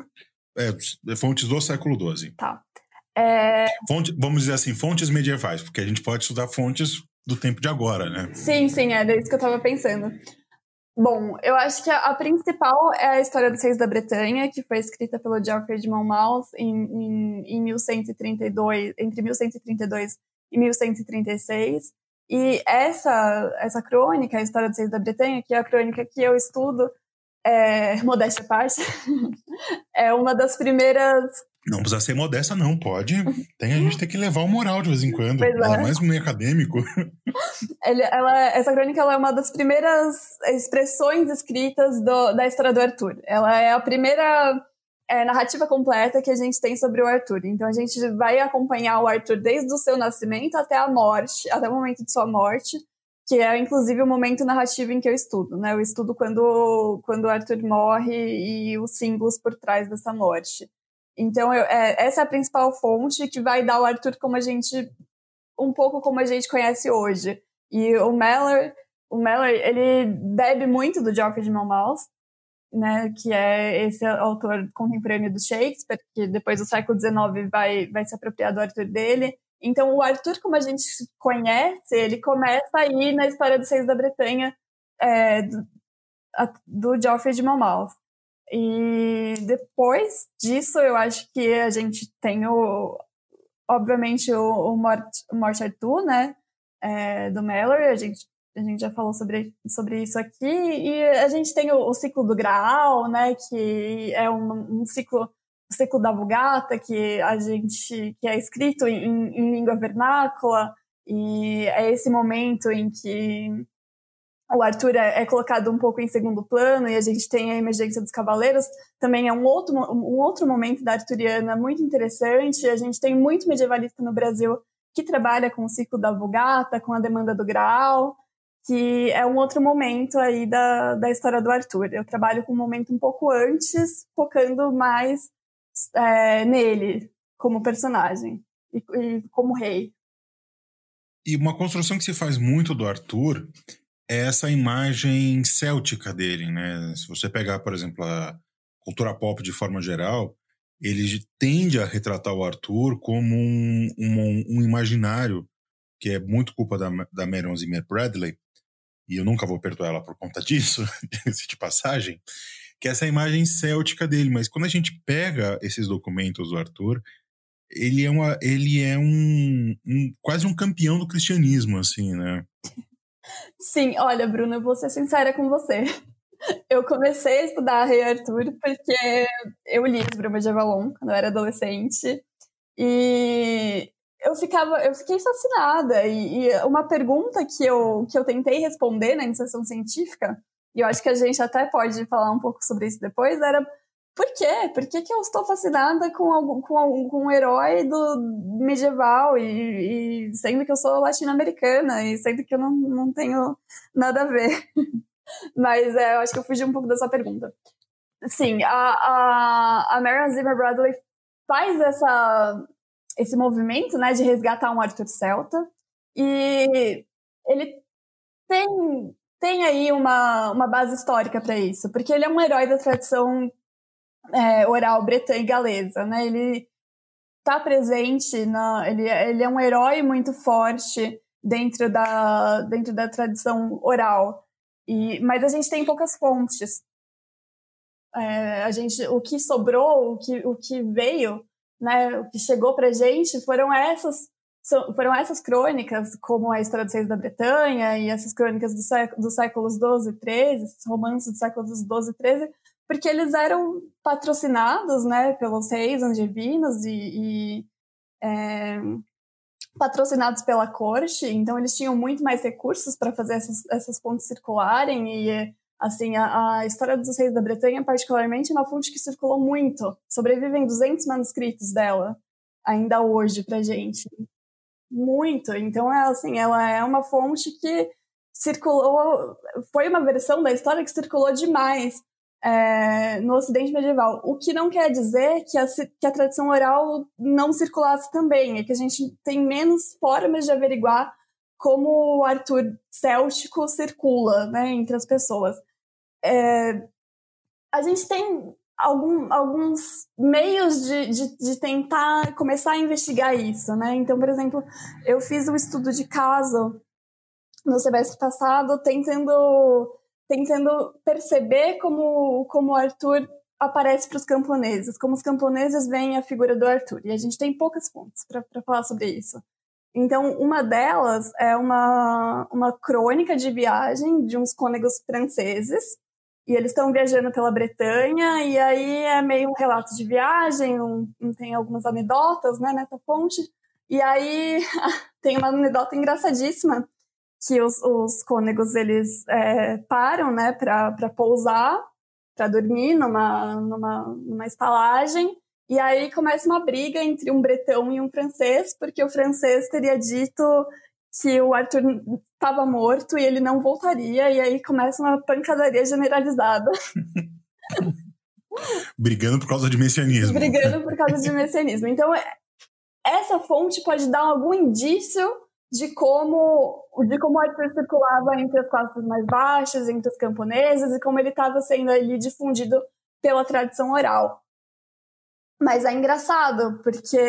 [SPEAKER 1] É, fontes do século doze.
[SPEAKER 2] Tá. É...
[SPEAKER 1] Fonte, vamos dizer assim, fontes medievais, porque a gente pode estudar fontes do tempo de agora, né?
[SPEAKER 2] Sim, sim, era isso que eu estava pensando. Bom, eu acho que a, a principal é a História dos Reis da Bretanha, que foi escrita pelo Geoffrey de Monmouth em, em, em mil cento e trinta e dois, entre mil cento e trinta e dois e mil cento e trinta e seis. E essa, essa crônica, a História dos Reis da Bretanha, que é a crônica que eu estudo, é, modéstia à parte, é uma das primeiras...
[SPEAKER 1] Não precisa ser modesta, não, pode. Tem, a gente tem que levar o moral de vez em quando,
[SPEAKER 2] pois
[SPEAKER 1] ainda
[SPEAKER 2] é.
[SPEAKER 1] mais no meio acadêmico.
[SPEAKER 2] Ele, ela, essa crônica ela é uma das primeiras expressões escritas do, da história do Arthur. Ela é a primeira é, narrativa completa que a gente tem sobre o Arthur. Então a gente vai acompanhar o Arthur desde o seu nascimento até a morte, até o momento de sua morte, que é inclusive o momento narrativo em que eu estudo, né? Eu estudo quando, quando o Arthur morre e os símbolos por trás dessa morte. Então eu, é, essa é a principal fonte que vai dar o Arthur como a gente... um pouco como a gente conhece hoje. E o Miller, o Miller, ele bebe muito do Geoffrey de Monmouth, né, que é esse autor contemporâneo do Shakespeare, que depois do século dezenove vai, vai se apropriar do Arthur dele. Então, o Arthur, como a gente conhece, ele começa aí na História dos Reis da Bretanha, é, do, a, do Geoffrey de Monmouth. E depois disso, eu acho que a gente tem o... obviamente o, o Morte, o Morte Arthur, né, é, do Mallory, a gente, a gente já falou sobre, sobre isso aqui, e a gente tem o, o ciclo do Graal, né, que é um, um ciclo, o ciclo da Vulgata, que a gente, que é escrito em, em língua vernácula, e é esse momento em que o Arthur é, é colocado um pouco em segundo plano, e a gente tem a emergência dos cavaleiros, também é um outro, um outro momento da arturiana muito interessante. A gente tem muito medievalista no Brasil que trabalha com o ciclo da Vulgata, com a demanda do Graal, que é um outro momento aí da, da história do Arthur. Eu trabalho com um momento um pouco antes, focando mais é, nele, como personagem, e, e como rei.
[SPEAKER 1] E uma construção que se faz muito do Arthur é essa imagem céltica dele, né? Se você pegar, por exemplo, a cultura pop de forma geral, ele tende a retratar o Arthur como um, um, um imaginário, que é muito culpa da, da Marion Zimmer Bradley, e eu nunca vou perdoar ela por conta disso, de passagem, que é essa imagem céltica dele. Mas quando a gente pega esses documentos do Arthur, ele é, uma, ele é um, um quase um campeão do cristianismo, assim, né?
[SPEAKER 2] Sim, olha, Bruna, eu vou ser sincera com você. Eu comecei a estudar Rei Arthur porque eu li os Brumas de Avalon quando eu era adolescente e eu, ficava, eu fiquei fascinada. E, e uma pergunta que eu, que eu tentei responder na iniciação científica, e eu acho que a gente até pode falar um pouco sobre isso depois, era por quê? Por que, que eu estou fascinada com, algum, com, algum, com um herói do medieval e, e sendo que eu sou latino-americana e sendo que eu não, não tenho nada a ver? Mas é, eu acho que eu fugi um pouco da sua pergunta. Sim, a, a, a Marion Zimmer Bradley faz essa, esse movimento, né, de resgatar um Arthur celta, e ele tem, tem aí uma, uma base histórica para isso, porque ele é um herói da tradição é, oral bretã e galesa, né? Ele está presente, na, ele, ele é um herói muito forte dentro da, dentro da tradição oral. E, mas a gente tem poucas fontes. É, a gente, o que sobrou, o que, o que veio, né, o que chegou pra gente foram essas, foram essas crônicas, como a História dos Reis da Bretanha e essas crônicas do século, dos séculos doze e treze, esses romances dos séculos doze e treze, porque eles eram patrocinados, né, pelos reis angevinos e, e é, patrocinados pela corte, então eles tinham muito mais recursos para fazer essas, essas fontes circularem. E assim, a, a História dos Reis da Bretanha, particularmente, é uma fonte que circulou muito. Sobrevivem duzentos manuscritos dela ainda hoje pra gente. Muito. Então, é, assim, ela é uma fonte que circulou, foi uma versão da história que circulou demais é, no Ocidente medieval. O que não quer dizer que a, que a tradição oral não circulasse também, é que a gente tem menos formas de averiguar como o Arthur céltico circula, né, entre as pessoas. É, a gente tem algum, alguns meios de, de, de tentar começar a investigar isso, né? Então, por exemplo, eu fiz um estudo de caso no semestre passado, tentando, tentando perceber como, como o Arthur aparece para os camponeses, como os camponeses veem a figura do Arthur. E a gente tem poucas fontes para falar sobre isso. Então, uma delas é uma, uma crônica de viagem de uns cônegos franceses, e eles estão viajando pela Bretanha, e aí é meio um relato de viagem, um, tem algumas anedotas, né, nessa fonte, e aí tem uma anedota engraçadíssima, que os, os cônegos, eles é, param, né, para pousar, para dormir numa, numa, numa estalagem, e aí começa uma briga entre um bretão e um francês, porque o francês teria dito que o Arthur estava morto e ele não voltaria, e aí começa uma pancadaria generalizada.
[SPEAKER 1] Brigando por causa de messianismo.
[SPEAKER 2] Brigando por causa de messianismo. Então, essa fonte pode dar algum indício de como, de como o Arthur circulava entre as classes mais baixas, entre os camponeses, e como ele estava sendo ali difundido pela tradição oral. Mas é engraçado, porque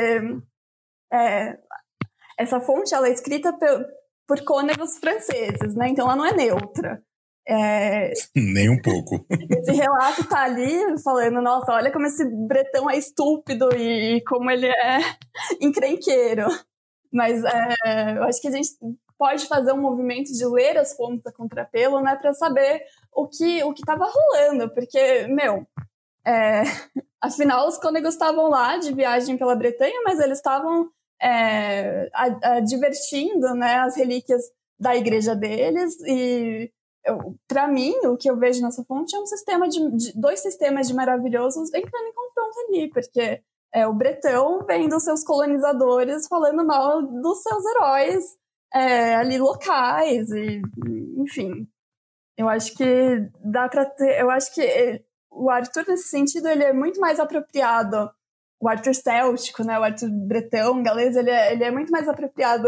[SPEAKER 2] é, essa fonte ela é escrita por, por cônegos franceses, né? Então ela não é neutra. É,
[SPEAKER 1] nem um pouco.
[SPEAKER 2] Esse relato tá ali falando, nossa, olha como esse bretão é estúpido e, e como ele é encrenqueiro. Mas é, eu acho que a gente pode fazer um movimento de ler as fontes a contrapelo, né, para saber o que o que estava rolando, porque, meu, é, afinal os cônegos estavam lá de viagem pela Bretanha, mas eles estavam é, a, a, divertindo, né, as relíquias da igreja deles. E para mim, o que eu vejo nessa fonte é um sistema de, de dois sistemas de maravilhosos entrando em confronto ali, porque é, o bretão vendo seus colonizadores falando mal dos seus heróis é, ali locais, e, enfim, eu acho que dá para ter, eu acho que o Arthur, nesse sentido, ele é muito mais apropriado, o Arthur céltico, né, o Arthur bretão, galês, ele é, ele é muito mais apropriado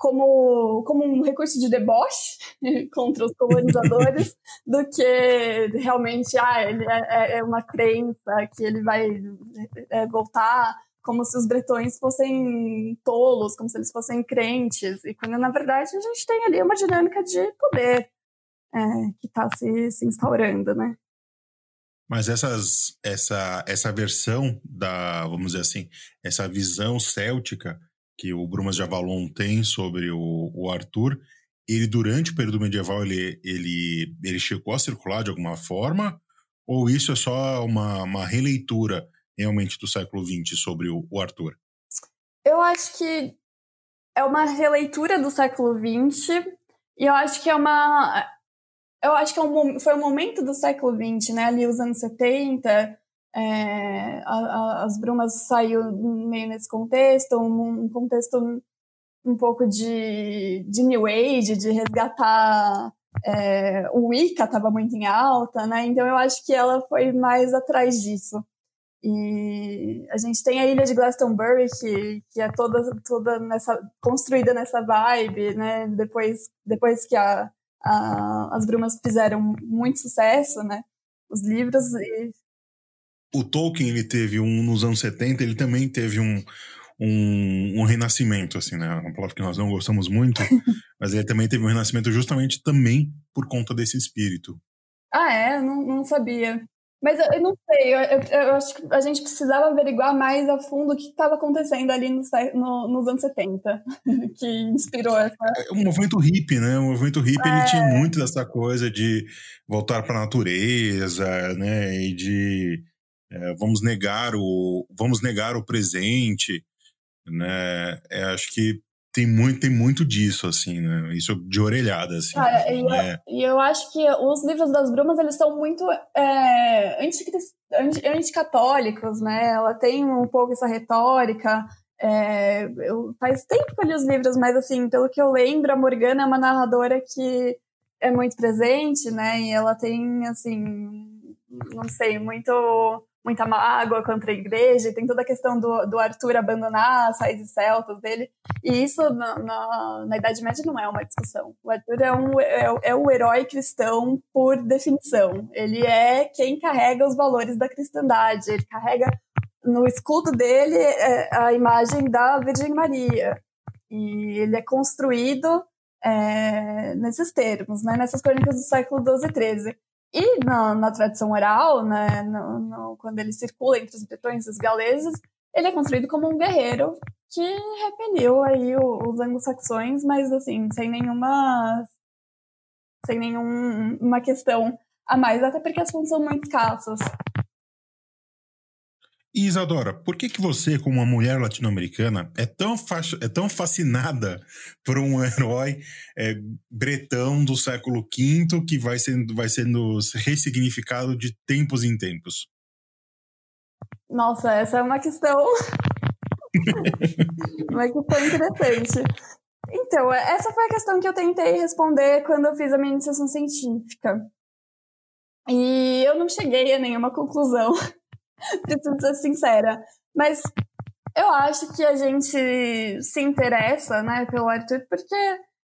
[SPEAKER 2] como, como um recurso de deboche contra os colonizadores do que realmente ah, ele é, é uma crença que ele vai é, voltar, como se os bretões fossem tolos, como se eles fossem crentes, e quando na verdade a gente tem ali uma dinâmica de poder é, que está se, se instaurando, né?
[SPEAKER 1] Mas essas, essa, essa versão da, vamos dizer assim, essa visão céltica que o Brumas de Avalon tem sobre o, o Arthur, ele durante o período medieval ele, ele, ele chegou a circular de alguma forma? Ou isso é só uma, uma releitura realmente do século vinte sobre o, o Arthur?
[SPEAKER 2] Eu acho que é uma releitura do século vinte e eu acho que é uma... Eu acho que é um, foi um momento do século vinte, né? Ali os anos setenta, é, a, a, as Brumas saiu meio nesse contexto, um, um contexto um, um pouco de, de New Age, de resgatar... É, o Wicca estava muito em alta, né? Então eu acho que ela foi mais atrás disso. E a gente tem a ilha de Glastonbury, que, que é toda, toda nessa, construída nessa vibe, né? Depois, depois que a Uh, as Brumas fizeram muito sucesso, né? Os livros e...
[SPEAKER 1] O Tolkien, ele teve um, nos anos setenta, ele também teve um, um, um renascimento, assim, né? Uma palavra que nós não gostamos muito, mas ele também teve um renascimento justamente também por conta desse espírito.
[SPEAKER 2] Ah, é? Não, não sabia. Mas eu, eu não sei, eu, eu, eu acho que a gente precisava averiguar mais a fundo o que estava acontecendo ali no, no, nos anos setenta, que inspirou essa...
[SPEAKER 1] É, o movimento hippie, né? O movimento hippie, é... ele tinha muito dessa coisa de voltar para a natureza, né? E de é, vamos negar o vamos negar o presente, né? É, acho que tem muito, tem muito disso, assim, né? Isso de orelhada, assim.
[SPEAKER 2] Cara, e,
[SPEAKER 1] né?
[SPEAKER 2] eu, e eu acho que os livros das Brumas, eles são muito é, anticatólicos, né? Ela tem um pouco essa retórica. É, eu, faz tempo que eu li os livros, mas, assim, pelo que eu lembro, a Morgana é uma narradora que é muito presente, né? E ela tem, assim, não sei, muito... muita mágoa contra a igreja, e tem toda a questão do, do Arthur abandonar as raízes celtas dele, e isso na, na, na Idade Média não é uma discussão. O Arthur é, um, é, é o herói cristão por definição. Ele é quem carrega os valores da cristandade, ele carrega no escudo dele a imagem da Virgem Maria, e ele é construído é, nesses termos, né, nessas crônicas do século doze e treze. E na, na tradição oral, né, no, no, quando ele circula entre os bretões e os galeses, ele é construído como um guerreiro que repeliu aí o, os anglo-saxões, mas assim, sem nenhuma sem nenhuma questão a mais, até porque as fontes são muito escassas.
[SPEAKER 1] E Isadora, por que que você, como uma mulher latino-americana, é tão, é tão fascinada por um herói é, bretão do século quinto que vai sendo, vai sendo ressignificado de tempos em tempos?
[SPEAKER 2] Nossa, essa é uma questão... uma questão interessante. Então, essa foi a questão que eu tentei responder quando eu fiz a minha iniciação científica. E eu não cheguei a nenhuma conclusão. Preciso ser sincera, mas eu acho que a gente se interessa, né, pelo Arthur, porque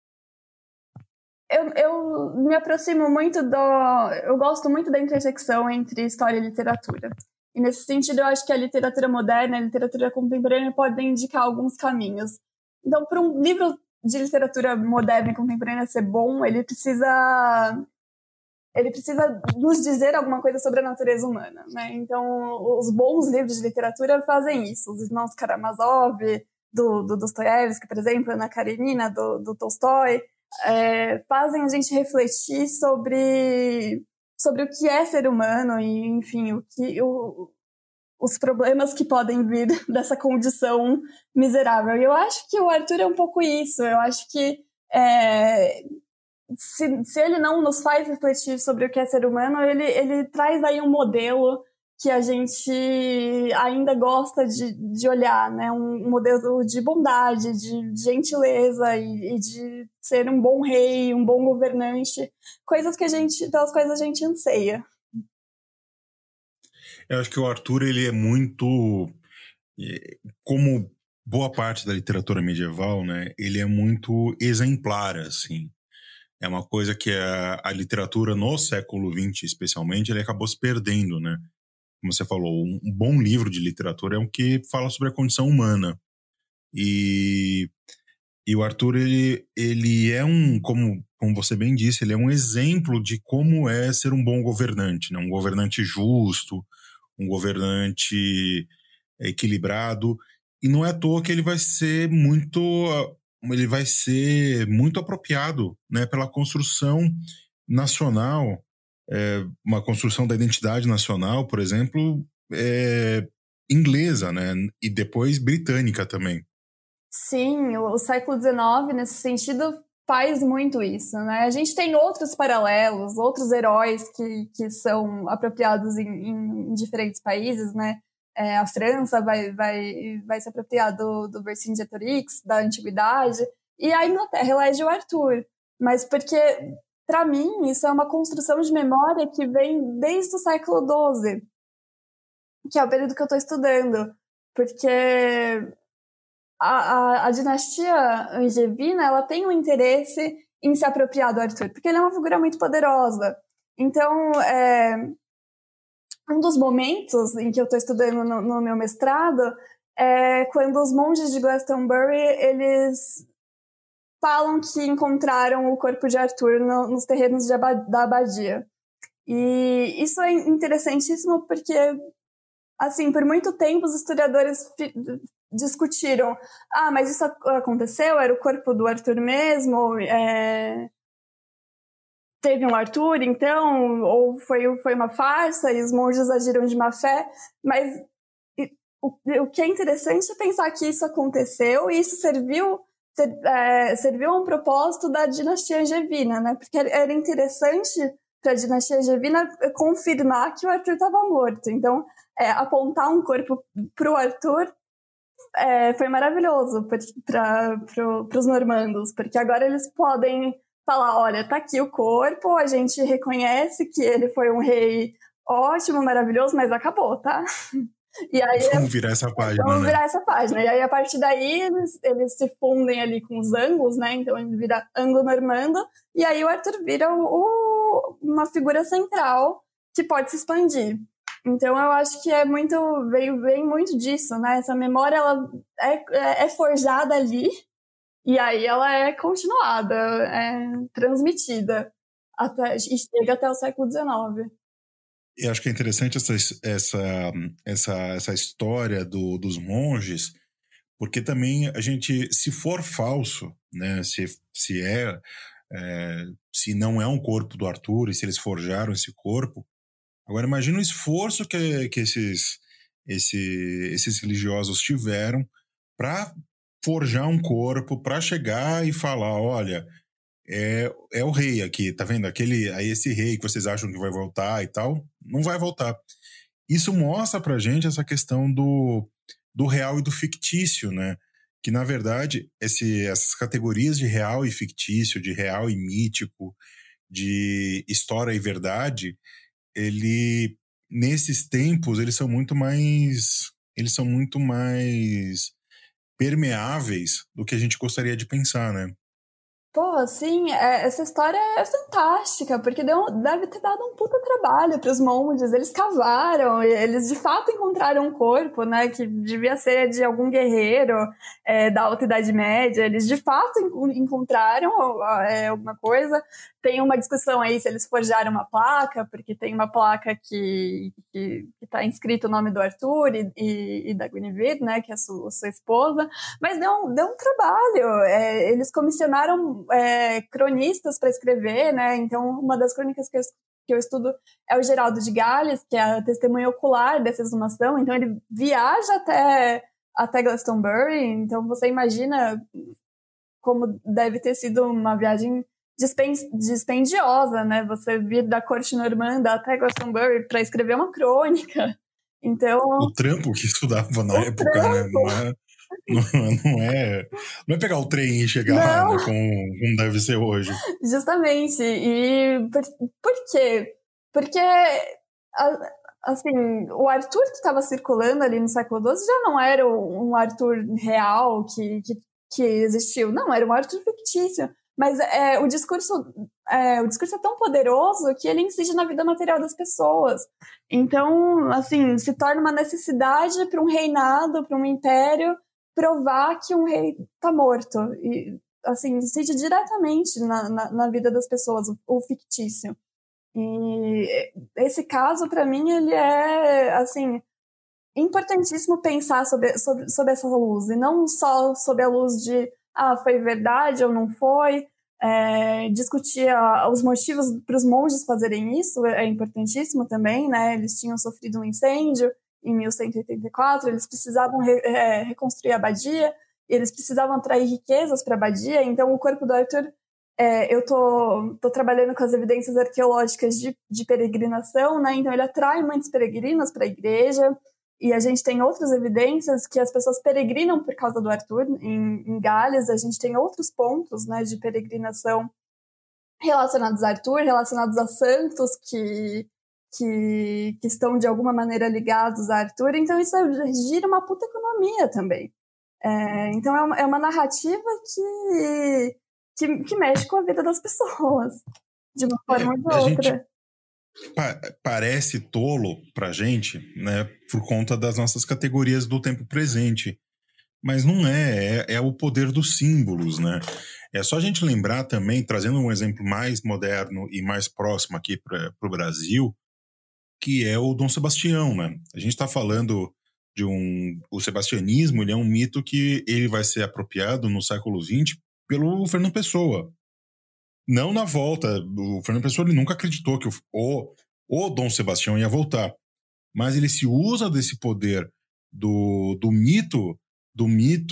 [SPEAKER 2] eu, eu me aproximo muito do... Eu gosto muito da intersecção entre história e literatura. E nesse sentido, eu acho que a literatura moderna e a literatura contemporânea podem indicar alguns caminhos. Então, para um livro de literatura moderna e contemporânea ser bom, ele precisa... ele precisa nos dizer alguma coisa sobre a natureza humana, né? Então, os bons livros de literatura fazem isso. Os Irmãos Karamazov, do, do Dostoiévski, por exemplo, Ana Karenina, do, do Tolstói, é, fazem a gente refletir sobre, sobre o que é ser humano e, enfim, o que, o, os problemas que podem vir dessa condição miserável. E eu acho que o Arthur é um pouco isso. Eu acho que... É, Se, se ele não nos faz refletir sobre o que é ser humano, ele, ele traz aí um modelo que a gente ainda gosta de, de olhar, né? Um modelo de bondade, de gentileza e, e de ser um bom rei, um bom governante, coisas que a gente, pelas quais a gente anseia.
[SPEAKER 1] Eu acho que o Arthur, ele é muito... Como boa parte da literatura medieval, né, ele é muito exemplar, assim. É uma coisa que a, a literatura no século vinte, especialmente, ele acabou se perdendo, né? Como você falou, um, um bom livro de literatura é um que fala sobre a condição humana. E, e o Arthur, ele, ele é um, como, como você bem disse, ele é um exemplo de como é ser um bom governante, né? Um governante justo, um governante equilibrado. E não é à toa que ele vai ser muito, ele vai ser muito apropriado, né, pela construção nacional, é, uma construção da identidade nacional, por exemplo, é, inglesa, né, e depois britânica também.
[SPEAKER 2] Sim, o século dezenove, nesse sentido, faz muito isso, né? A gente tem outros paralelos, outros heróis que, que são apropriados em, em diferentes países, né? É, a França vai, vai, vai se apropriar do, do Vercingetorix, da Antiguidade, e a Inglaterra elege o Arthur. Mas porque, para mim, isso é uma construção de memória que vem desde o século doze, que é o período que eu estou estudando. Porque A, a, a dinastia angevina, ela tem um interesse em se apropriar do Arthur, porque ele é uma figura muito poderosa. Então, é, um dos momentos em que eu estou estudando no, no meu mestrado é quando os monges de Glastonbury, eles falam que encontraram o corpo de Arthur no, nos terrenos de, da abadia. E isso é interessantíssimo porque, assim, por muito tempo os historiadores discutiram, ah, mas isso aconteceu? Era o corpo do Arthur mesmo? É... Teve um Arthur, então? Ou foi, foi uma farsa e os monges agiram de má fé? Mas o, o que é interessante é pensar que isso aconteceu e isso serviu, ser, é, serviu a um propósito da dinastia angevina, né? Porque era interessante para a dinastia angevina confirmar que o Arthur estava morto. Então, é, apontar um corpo para o Arthur É, foi maravilhoso para pro, os normandos, porque agora eles podem falar, olha, tá aqui o corpo, a gente reconhece que ele foi um rei ótimo, maravilhoso, mas acabou, tá?
[SPEAKER 1] E aí, vamos virar essa página,
[SPEAKER 2] vamos
[SPEAKER 1] né?
[SPEAKER 2] virar essa página. E aí, a partir daí, eles, eles se fundem ali com os anglos, né? Então, ele vira anglo-normando, e aí o Arthur vira o, o, uma figura central que pode se expandir. Então, eu acho que é muito, vem, vem muito disso, né? Essa memória, ela é, é forjada ali e aí ela é continuada, é transmitida até, e chega até o século dezenove.
[SPEAKER 1] Eu acho que é interessante essa, essa, essa, essa história do, dos monges, porque também a gente, se for falso, né? Se, se, é, é, se não é um corpo do Arthur e se eles forjaram esse corpo, agora imagina o esforço que, que esses, esse, esses religiosos tiveram para forjar um corpo, para chegar e falar, olha, é, é o rei aqui, tá vendo? Aquele, aí esse rei que vocês acham que vai voltar e tal, não vai voltar. Isso mostra pra gente essa questão do, do real e do fictício, né? Que, na verdade, esse, essas categorias de real e fictício, de real e mítico, de história e verdade, ele, nesses tempos, eles são muito mais, eles são muito mais permeáveis do que a gente gostaria de pensar, né?
[SPEAKER 2] Pô, sim, é, essa história é fantástica, porque deu, deve ter dado um puta trabalho para os monges. Eles cavaram, eles de fato encontraram um corpo, né, que devia ser de algum guerreiro é, da Alta Idade Média. Eles de fato encontraram é, alguma coisa. Tem uma discussão aí se eles forjaram uma placa, porque tem uma placa que está inscrito o nome do Arthur e, e, e da Guinevere, né, que é a sua, sua esposa. Mas deu, deu um trabalho. É, eles comissionaram É, cronistas para escrever, né? Então, uma das crônicas que eu, que eu estudo é o Geraldo de Gales, que é a testemunha ocular dessa exumação. Então, ele viaja até, até Glastonbury. Então, você imagina como deve ter sido uma viagem dispendiosa, né? Você vir da corte normanda até Glastonbury para escrever uma crônica. Então,
[SPEAKER 1] o trampo que estudava na época,
[SPEAKER 2] trampo.
[SPEAKER 1] né? Não é, não, não, é, não é pegar o trem e chegar lá, né, como, como deve ser hoje.
[SPEAKER 2] Justamente. E por, por quê? Porque a, assim, o Arthur que estava circulando ali no século doze já não era um Arthur real que, que, que existiu. Não, era um Arthur fictício. Mas é, o, discurso, é, o discurso é tão poderoso que ele incide na vida material das pessoas. Então, assim, se torna uma necessidade para um reinado, para um império, provar que um rei está morto. E, assim, incide diretamente na, na, na vida das pessoas, o, o fictício. E esse caso, para mim, ele é, assim, importantíssimo pensar sobre, sobre, sobre essa luz. E não só sobre a luz de, ah, foi verdade ou não foi. É, discutir a, os motivos para os monges fazerem isso é importantíssimo também, né? Eles tinham sofrido um incêndio em mil cento e oitenta e quatro, eles precisavam re, é, reconstruir a abadia, eles precisavam atrair riquezas para a abadia. Então, o corpo do Arthur... É, eu tô, tô trabalhando com as evidências arqueológicas de, de peregrinação, né? Então ele atrai muitos peregrinos para a igreja, e a gente tem outras evidências que as pessoas peregrinam por causa do Arthur. Em, em Gales, a gente tem outros pontos, né, de peregrinação relacionados a Arthur, relacionados a santos que, que, que estão de alguma maneira ligados a Arthur. Então isso gira uma puta economia também. É, então é uma, é uma narrativa que... Que, que mexe com a vida das pessoas, de uma forma
[SPEAKER 1] é,
[SPEAKER 2] ou de outra.
[SPEAKER 1] Gente, pa- parece tolo pra gente, né, por conta das nossas categorias do tempo presente. Mas não é, é, é o poder dos símbolos, né? É só a gente lembrar também, trazendo um exemplo mais moderno e mais próximo aqui para o Brasil, que é o Dom Sebastião, né? A gente está falando de um... O sebastianismo, ele é um mito que ele vai ser apropriado no século vinte pelo Fernando Pessoa. Não na volta. O Fernando Pessoa ele nunca acreditou que o, o, o Dom Sebastião ia voltar. Mas ele se usa desse poder do, do mito, do mito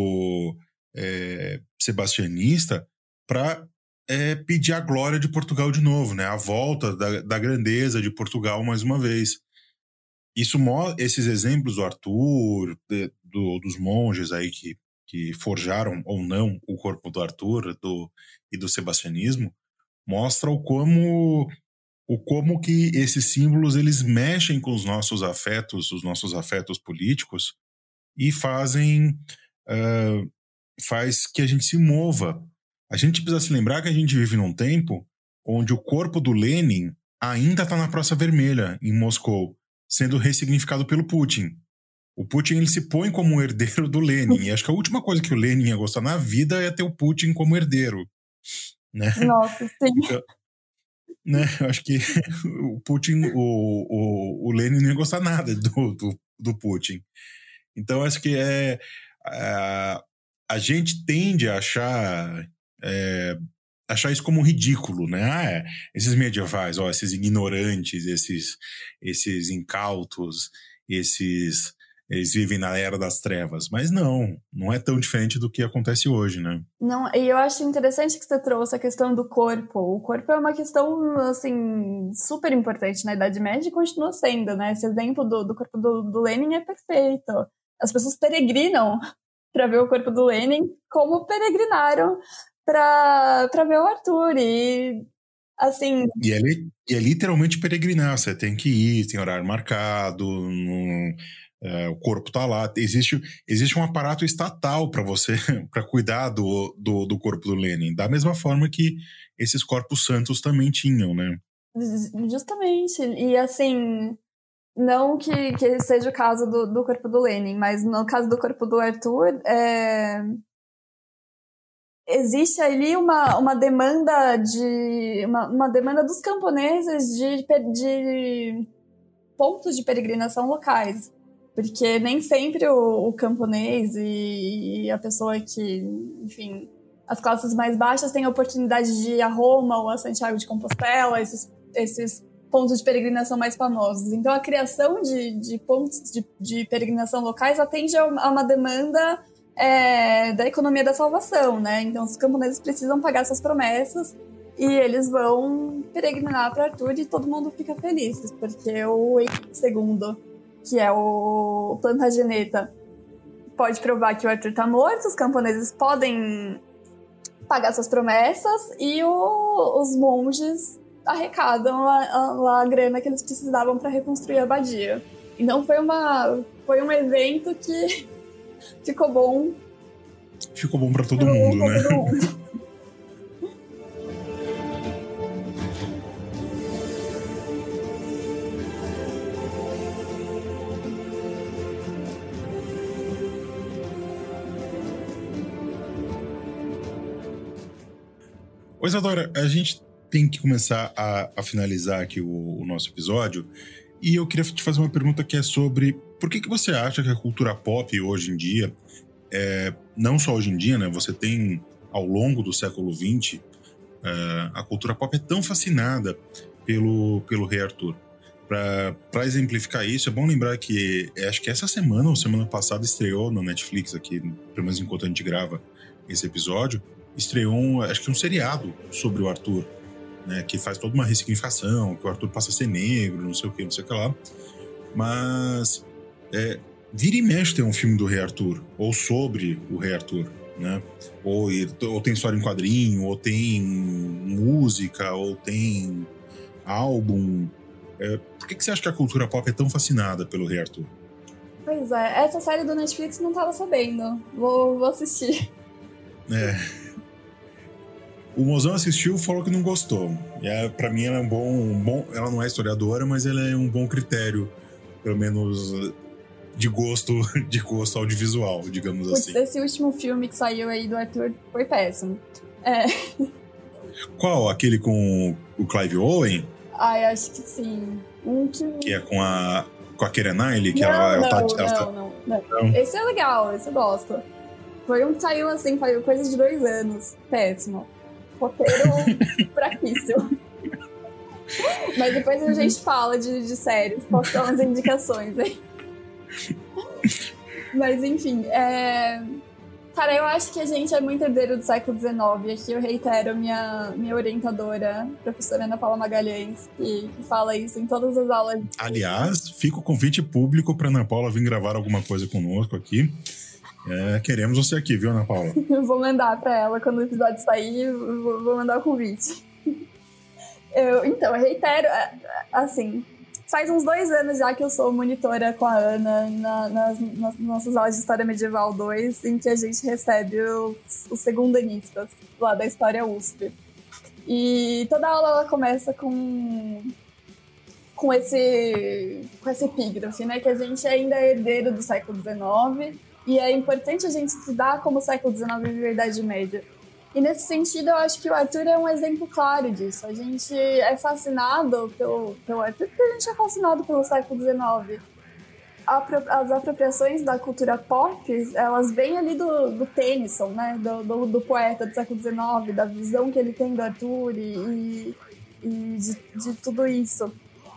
[SPEAKER 1] é, sebastianista para é, pedir a glória de Portugal de novo, né? A volta da, da grandeza de Portugal mais uma vez. Isso, esses exemplos do Arthur, de, do, dos monges aí que que forjaram ou não o corpo do Arthur do, e do sebastianismo, mostra o como, o como que esses símbolos eles mexem com os nossos afetos, os nossos afetos políticos, e fazem uh, faz que a gente se mova. A gente precisa se lembrar que a gente vive num tempo onde o corpo do Lenin ainda está na Praça Vermelha, em Moscou, sendo ressignificado pelo Putin. O Putin ele se põe como um herdeiro do Lenin. E acho que a última coisa que o Lenin ia gostar na vida é ter o Putin como herdeiro. Né?
[SPEAKER 2] Nossa, sim.
[SPEAKER 1] Então, né? Eu acho que o Putin, o, o, o Lenin não ia gostar nada do, do, do Putin. Então acho que é... A, a gente tende a achar... É, achar isso como ridículo, né? Ah, é, esses medievais, ó, esses ignorantes, esses, esses incautos, esses... Eles vivem na era das trevas. Mas não, não é tão diferente do que acontece hoje, né?
[SPEAKER 2] Não, e eu acho interessante que você trouxe a questão do corpo. O corpo é uma questão, assim, super importante na Idade Média e continua sendo, né? Esse exemplo do, do corpo do, do Lenin é perfeito. As pessoas peregrinam para ver o corpo do Lenin como peregrinaram para ver o Arthur. E, assim...
[SPEAKER 1] E é, e é literalmente peregrinar. Você tem que ir, tem horário marcado... Não... É, o corpo tá lá, existe, existe um aparato estatal para você, para cuidar do, do, do corpo do Lenin, da mesma forma que esses corpos santos também tinham, né?
[SPEAKER 2] Justamente, e assim, não que, que seja o caso do, do corpo do Lenin, mas no caso do corpo do Arthur, é... existe ali uma, uma demanda de uma, uma demanda dos camponeses de, de pontos de peregrinação locais. Porque nem sempre o, o camponês e, e a pessoa que, enfim, as classes mais baixas têm a oportunidade de ir a Roma ou a Santiago de Compostela, esses, esses pontos de peregrinação mais famosos. Então, a criação de, de pontos de, de peregrinação locais atende a uma demanda é, da economia da salvação, né? Então, os camponeses precisam pagar suas promessas e eles vão peregrinar para Arthur e todo mundo fica feliz, porque o Henrique segundo... que é o Plantageneta, pode provar que o Arthur tá morto, os camponeses podem pagar suas promessas e o, os monges arrecadam lá, lá a grana que eles precisavam para reconstruir a abadia. Então foi, uma, foi um evento que ficou bom.
[SPEAKER 1] Ficou bom para todo ficou mundo, bom né? Todo mundo. Oi, Isadora, a gente tem que começar a, a finalizar aqui o, o nosso episódio e eu queria te fazer uma pergunta que é sobre por que, que você acha que a cultura pop hoje em dia, é, não só hoje em dia, né? Você tem ao longo do século vinte, é, a cultura pop é tão fascinada pelo, pelo Rei Arthur. Para exemplificar isso, é bom lembrar que é, acho que essa semana ou semana passada estreou no Netflix aqui, pelo menos enquanto a gente grava esse episódio, estreou, um, acho que um seriado sobre o Arthur, né, que faz toda uma ressignificação, que o Arthur passa a ser negro, não sei o que, não sei o que lá. Mas é, vira e mexe tem um filme do Rei Arthur, ou sobre o Rei Arthur, né? Ou, ou tem história em quadrinho, ou tem música, ou tem álbum. É, por que, que você acha que a cultura pop é tão fascinada pelo Rei Arthur?
[SPEAKER 2] Pois é, essa série do Netflix não tava sabendo. Vou, vou assistir.
[SPEAKER 1] É... O Mozão assistiu e falou que não gostou. E é, pra mim ela é um bom, um bom... Ela não é historiadora, mas ela é um bom critério, pelo menos de gosto, de gosto audiovisual, digamos
[SPEAKER 2] Putz,
[SPEAKER 1] assim.
[SPEAKER 2] Esse último filme que saiu aí do Arthur foi péssimo. É.
[SPEAKER 1] Qual? Aquele com o Clive Owen?
[SPEAKER 2] Ai, acho que sim. Um que...
[SPEAKER 1] que é com a, com a Keira Knightley? Que
[SPEAKER 2] não,
[SPEAKER 1] ela,
[SPEAKER 2] não,
[SPEAKER 1] ela
[SPEAKER 2] não,
[SPEAKER 1] tá, ela
[SPEAKER 2] não,
[SPEAKER 1] tá...
[SPEAKER 2] não, não, não. Esse é legal, esse eu gosto. Foi um que saiu assim, saiu coisa de dois anos. Péssimo. Roteiro fraquíssimo. Mas depois a gente fala de, de séries, posso dar umas indicações aí. Mas enfim, é... cara, eu acho que a gente é muito herdeiro do século dezenove. Aqui eu reitero minha, minha orientadora, professora Ana Paula Magalhães, que, que fala isso em todas as aulas.
[SPEAKER 1] Aliás, fica o convite público para Ana Paula vir gravar alguma coisa conosco aqui. É, queremos você aqui, viu, Ana Paula?
[SPEAKER 2] Vou mandar pra ela quando o episódio sair, vou, vou mandar o convite. Eu, então, eu reitero, assim, faz uns dois anos já que eu sou monitora com a Ana na, nas, nas nossas aulas de História Medieval dois, em que a gente recebe os, os segundanistas lá da História U S P. E toda aula ela começa com, com, esse, com esse epígrafe, né? Que a gente ainda é herdeiro do século dezenove. E é importante a gente estudar como o século dezenove vive a Idade Média. E nesse sentido, eu acho que o Arthur é um exemplo claro disso. A gente é fascinado pelo, pelo Arthur porque a gente é fascinado pelo século dezenove. As apropriações da cultura pop, elas vêm ali do, do Tennyson, né? Do, do, do poeta do século dezenove, da visão que ele tem do Arthur e, e de, de tudo isso.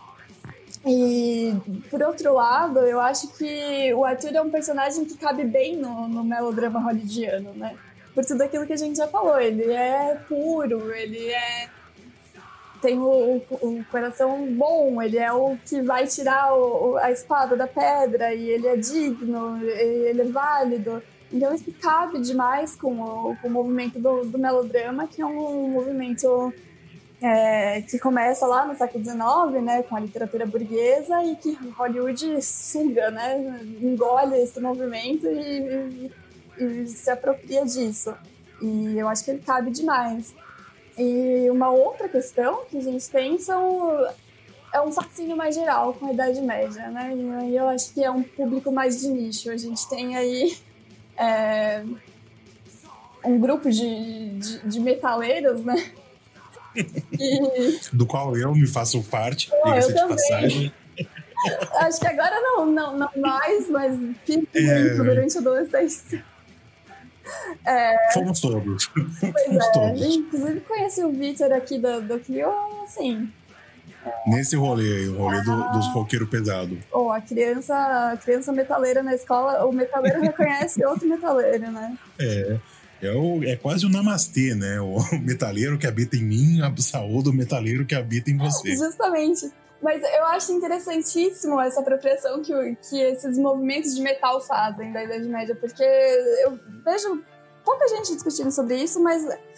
[SPEAKER 2] E, por outro lado, eu acho que o Arthur é um personagem que cabe bem no, no melodrama hollywoodiano, né? Por tudo aquilo que a gente já falou. Ele é puro, ele é... tem o, o, o coração bom, ele é o que vai tirar o, a espada da pedra, e ele é digno, ele é válido. Então isso cabe demais com o, com o movimento do, do melodrama, que é um movimento... É, que começa lá no século dezenove, né, com a literatura burguesa, e que Hollywood suga, né, engole esse movimento e, e, e se apropria disso. E eu acho que ele cabe demais. E uma outra questão que a gente tem são, é um fascínio mais geral com a Idade Média, né, e aí eu acho que é um público mais de nicho. A gente tem aí é, um grupo de, de, de metaleiros, né,
[SPEAKER 1] E... do qual eu me faço parte,
[SPEAKER 2] oh,
[SPEAKER 1] diga-se
[SPEAKER 2] de
[SPEAKER 1] passagem.
[SPEAKER 2] Acho que agora não, não, não mais, mas fiz é... muito durante a adolescência.
[SPEAKER 1] É... Fomos todos.
[SPEAKER 2] Pois Fomos é, todos. Inclusive conheci o Vitor aqui do, do Clio, assim...
[SPEAKER 1] É... Nesse rolê aí, o rolê ah... do, dos roqueiros pesados.
[SPEAKER 2] Oh, a criança, a criança metaleira na escola, o metaleiro reconhece outro metaleiro, né?
[SPEAKER 1] É... É, o, é quase o namastê, né? O metaleiro que habita em mim, a saúde do metaleiro que habita em você.
[SPEAKER 2] Justamente. Mas eu acho interessantíssimo essa apropriação que, que esses movimentos de metal fazem da Idade Média, porque eu vejo pouca gente discutindo sobre isso, mas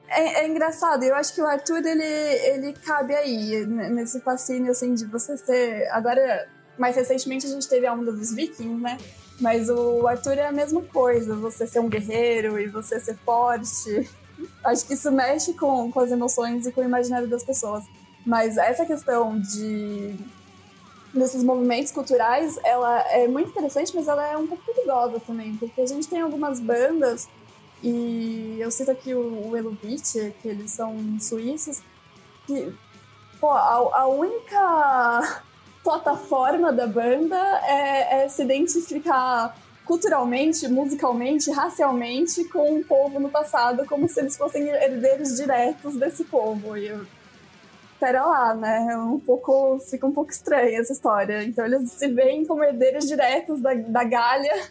[SPEAKER 2] É, é engraçado, eu acho que o Arthur, ele, ele cabe aí, nesse fascínio, assim, de você ser... Agora, mais recentemente, a gente teve a onda dos vikings, né? Mas o Arthur é a mesma coisa, você ser um guerreiro e você ser forte. Acho que isso mexe com, com as emoções e com o imaginário das pessoas. Mas essa questão de... desses movimentos culturais, ela é muito interessante, mas ela é um pouco perigosa também, porque a gente tem algumas bandas, e eu cito aqui o, o Eluveitie, que eles são suíços, que, pô, a, a única plataforma da banda é, é se identificar culturalmente, musicalmente, racialmente com o povo no passado, como se eles fossem herdeiros diretos desse povo. E eu, pera lá, né? É um pouco, fica um pouco estranha essa história. Então eles se veem como herdeiros diretos da, da Gália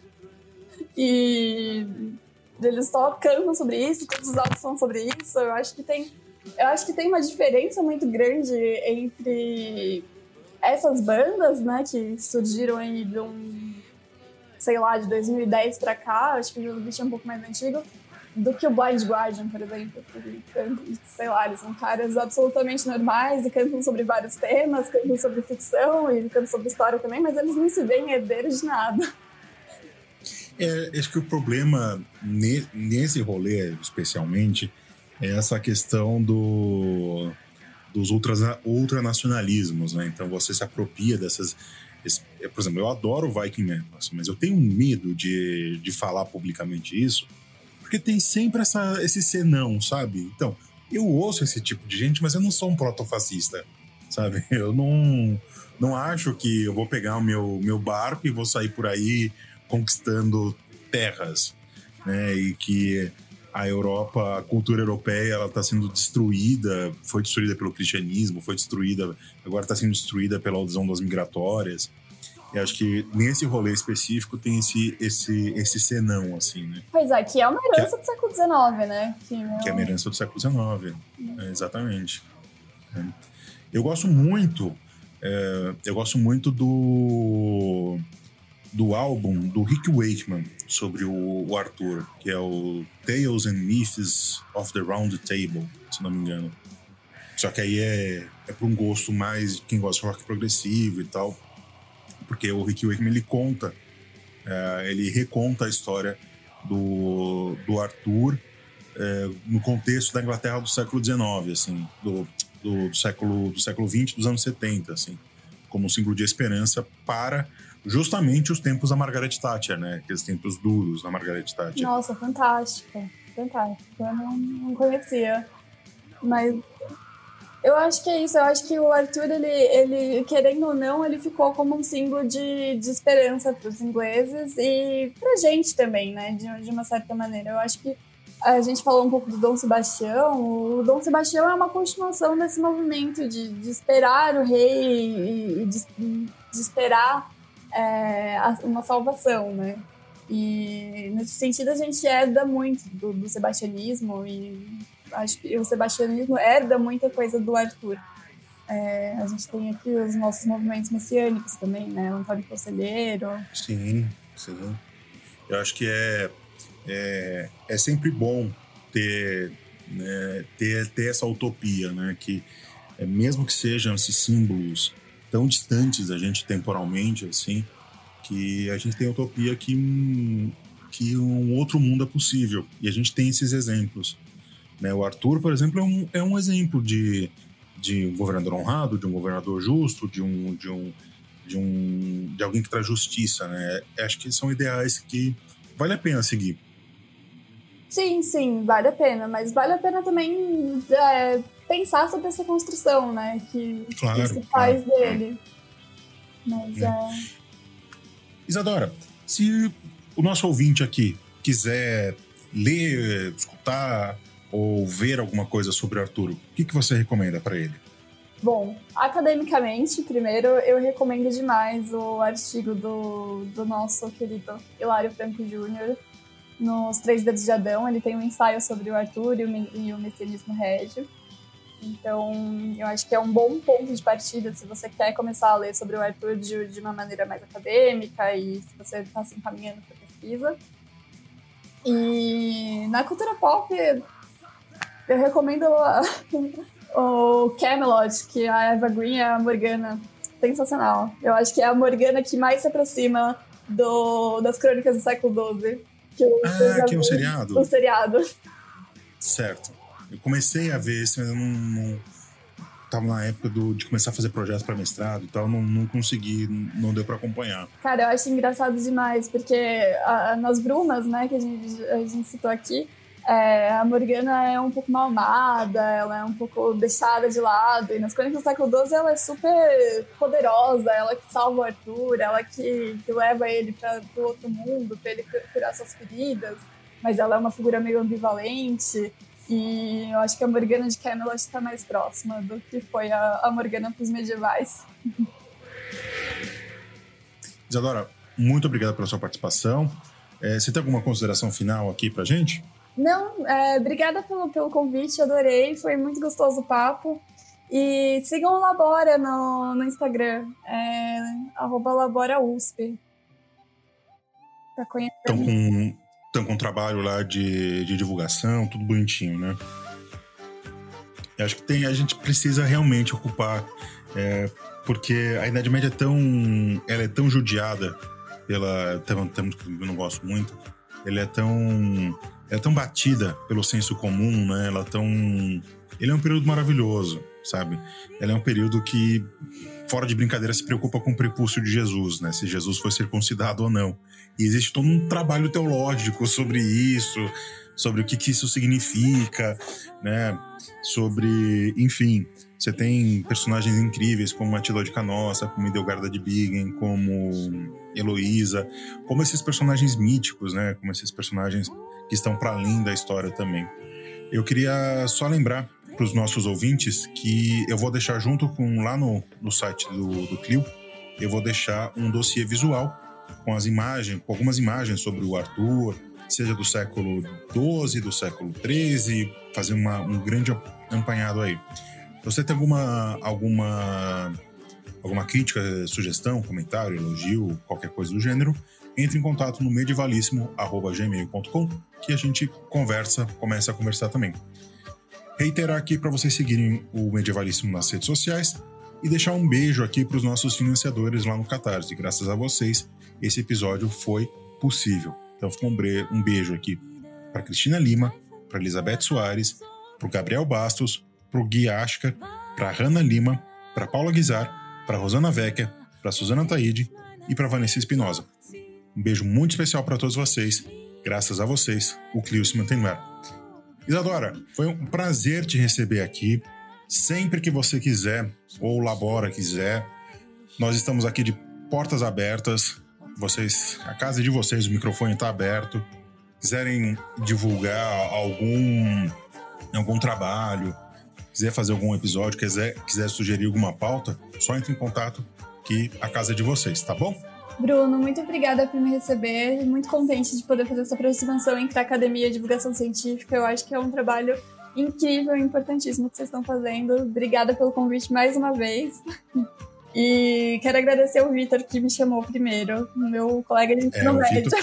[SPEAKER 2] e eles só cantam sobre isso, todos os álbuns são sobre isso. Eu acho que tem, eu acho que tem uma diferença muito grande entre essas bandas, né, que surgiram aí de um, sei lá, de dois mil e dez pra cá, acho que o bicho é um pouco mais antigo, do que o Blind Guardian, por exemplo. Que, sei lá, eles são caras absolutamente normais e cantam sobre vários temas, cantam sobre ficção e cantam sobre história também, mas eles não se veem herdeiros de nada.
[SPEAKER 1] É, acho que o problema ne, nesse rolê, especialmente, é essa questão do, dos ultras, ultranacionalismos, né? Então você se apropria dessas... Esse, por exemplo, eu adoro Viking Metal, mas eu tenho medo de, de falar publicamente isso, porque tem sempre essa, esse senão, sabe? Então, eu ouço esse tipo de gente, mas eu não sou um protofascista, sabe? Eu não, não acho que eu vou pegar o meu, meu barco e vou sair por aí conquistando terras, né? E que a Europa, a cultura europeia, ela está sendo destruída, foi destruída pelo cristianismo, foi destruída, agora está sendo destruída pela das ondas migratórias. Eu acho que nesse rolê específico tem esse, esse, esse senão, assim, né?
[SPEAKER 2] Pois é, que é uma herança é, do século dezenove, né?
[SPEAKER 1] Que, é... que é uma herança do século dezenove, hum. é, exatamente. É. Eu gosto muito, é, eu gosto muito do, do álbum do Rick Wakeman sobre o, o Arthur, que é o Tales and Myths of the Round Table, se não me engano. Só que aí é, é para um gosto mais de quem gosta de rock progressivo e tal. Porque o Rick Wakeman, ele conta, é, ele reconta a história do, do Arthur é, no contexto da Inglaterra do século dezenove, assim, do, do, do, século, do século vinte, dos anos setenta, assim, como um símbolo de esperança para justamente os tempos da Margaret Thatcher, né? Aqueles tempos duros da Margaret Thatcher.
[SPEAKER 2] Nossa, fantástico, fantástico. Eu não, não conhecia, mas... Eu acho que é isso, eu acho que o Arthur, ele, ele, querendo ou não, ele ficou como um símbolo de, de esperança para os ingleses e pra gente também, né, de, de uma certa maneira. Eu acho que a gente falou um pouco do Dom Sebastião, o Dom Sebastião é uma continuação desse movimento de, de esperar o rei e de, de esperar é, uma salvação, né. E nesse sentido a gente herda muito do, do sebastianismo e... acho que o sebastianismo herda muita coisa do Arthur. É, a gente tem aqui os nossos movimentos messiânicos também, né? O Antônio Conselheiro.
[SPEAKER 1] Sim, sim. Eu acho que é, é, é sempre bom ter, né, ter, ter essa utopia, né? Que é, mesmo que sejam esses símbolos tão distantes da gente temporalmente, assim, que a gente tem a utopia que, que um outro mundo é possível. E a gente tem esses exemplos. Né, o Arthur, por exemplo, é um, é um exemplo de, de um governador honrado, de um governador justo, de um, de um, de um de alguém que traz justiça, né? Acho que são ideais que vale a pena seguir.
[SPEAKER 2] Sim, sim, vale a pena, mas vale a pena também é, pensar sobre essa construção, né? Que,
[SPEAKER 1] claro,
[SPEAKER 2] que se faz
[SPEAKER 1] claro.
[SPEAKER 2] dele. Mas é... é...
[SPEAKER 1] Isadora, se o nosso ouvinte aqui quiser ler, escutar ou ver alguma coisa sobre Arthur, o que, que você recomenda para ele?
[SPEAKER 2] Bom, academicamente, primeiro, eu recomendo demais o artigo do, do nosso querido Hilário Franco Júnior nos Três Dedos de Adão. Ele tem um ensaio sobre o Arthur e o, e o messianismo régio. Então, eu acho que é um bom ponto de partida se você quer começar a ler sobre o Arthur de, de uma maneira mais acadêmica e se você está se encaminhando para pesquisa. E na cultura pop... Eu recomendo a, o Camelot, que a Eva Green é a Morgana. Sensacional. Eu acho que é a Morgana que mais se aproxima do, das crônicas do século doze. Que eu,
[SPEAKER 1] ah, que é o seriado?
[SPEAKER 2] O seriado.
[SPEAKER 1] Certo. Eu comecei a ver isso, mas eu não... não... Tava na época do, de começar a fazer projetos para mestrado e tal, não, não consegui, não deu para acompanhar.
[SPEAKER 2] Cara, eu acho engraçado demais, porque a, a, nas Brumas, né, que a gente, a gente citou aqui, é, a Morgana é um pouco mal-amada, ela é um pouco deixada de lado, e nas Crônicas do século doze ela é super poderosa, ela que salva o Arthur, ela que, que leva ele para o outro mundo, para ele curar suas feridas, mas ela é uma figura meio ambivalente. E eu acho que a Morgana de Camelot está mais próxima do que foi a, a Morgana para os medievais.
[SPEAKER 1] Isadora, muito obrigado pela sua participação. É, você tem alguma consideração final aqui pra gente?
[SPEAKER 2] Não, é, obrigada pelo, pelo convite, adorei, foi muito gostoso o papo. E sigam o Labora no, no Instagram, é, arroba Labora U S P. Pra conhecer.
[SPEAKER 1] Estão com... Estão com um trabalho lá de, de divulgação, tudo bonitinho, né? Eu acho que tem, a gente precisa realmente ocupar, é, porque a Idade Média é tão, ela é tão judiada pela, termos que eu não gosto muito, ela é tão, ela é tão batida pelo senso comum, né? Ela é tão, ele é um período maravilhoso, sabe? Ela é um período que, fora de brincadeira, se preocupa com o prepúcio de Jesus, né? Se Jesus foi circuncidado ou não. E existe todo um trabalho teológico sobre isso, sobre o que, que isso significa, né? Sobre, enfim, você tem personagens incríveis como Matilda de Canossa, como Edelgarda de Bingen, como Heloísa, como esses personagens míticos, né? Como esses personagens que estão para além da história também. Eu queria só lembrar para os nossos ouvintes que eu vou deixar junto com, lá no, no site do, do Clio, eu vou deixar um dossiê visual com as imagens, com algumas imagens sobre o Arthur, seja do século doze, do século treze, fazer uma, um grande apanhado aí. Se você tem alguma, alguma, alguma crítica, sugestão, comentário, elogio, qualquer coisa do gênero, entre em contato no medievalíssimo arroba gmail ponto com que a gente conversa, começa a conversar também. Reiterar aqui para vocês seguirem o Medievalíssimo nas redes sociais e deixar um beijo aqui para os nossos financiadores lá no Catarse. Graças a vocês, esse episódio foi possível. Então fica um beijo aqui para Cristina Lima, para Elizabeth Soares, para o Gabriel Bastos, para o Gui Ashka, para Hanna Lima, para Paula Guizar, para Rosana Vecchia, para Suzana Taide e para Vanessa Espinosa. Um beijo muito especial para todos vocês. Graças a vocês, o Clio se mantém no ar. Isadora, foi um prazer te receber aqui. Sempre que você quiser, ou o Labora quiser, nós estamos aqui de portas abertas. Vocês, a casa é de vocês, o microfone está aberto. Quiserem divulgar algum, algum trabalho, quiser fazer algum episódio, quiser, quiser sugerir alguma pauta, só entre em contato que a casa é de vocês, tá bom?
[SPEAKER 2] Bruno, muito obrigada por me receber. Muito contente de poder fazer essa aproximação entre a academia e a divulgação científica. Eu acho que é um trabalho incrível e importantíssimo que vocês estão fazendo. Obrigada pelo convite mais uma vez. E quero agradecer o Vitor que me chamou primeiro, meu colega de ensino
[SPEAKER 1] é,
[SPEAKER 2] médio.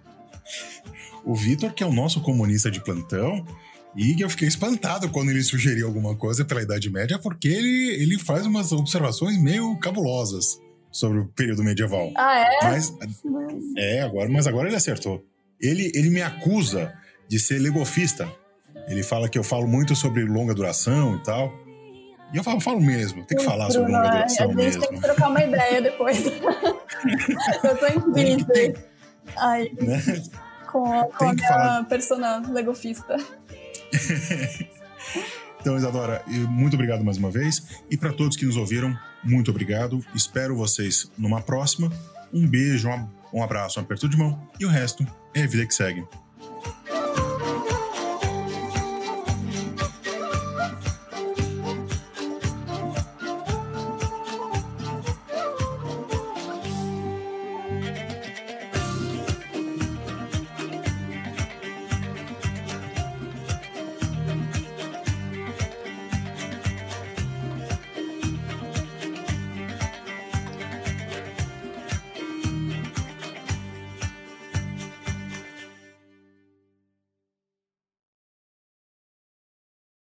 [SPEAKER 1] O Vitor, que é o nosso comunista de plantão, e eu fiquei espantado quando ele sugeriu alguma coisa pela Idade Média, porque ele, ele faz umas observações meio cabulosas sobre o período medieval.
[SPEAKER 2] Ah, é?
[SPEAKER 1] Mas, é, agora, mas agora ele acertou. Ele, ele me acusa de ser legofista. Ele fala que eu falo muito sobre longa duração e tal. E eu falo, falo mesmo, tem que falar
[SPEAKER 2] Bruno,
[SPEAKER 1] sobre longa duração mesmo.
[SPEAKER 2] A gente
[SPEAKER 1] mesmo.
[SPEAKER 2] tem que trocar uma ideia depois. Eu tô em crise. Ai, né? Com a, com a minha falar... persona legofista.
[SPEAKER 1] Então, Isadora, muito obrigado mais uma vez. E para todos que nos ouviram, muito obrigado. Espero vocês numa próxima. Um beijo, um abraço, um aperto de mão. E o resto é a vida que segue.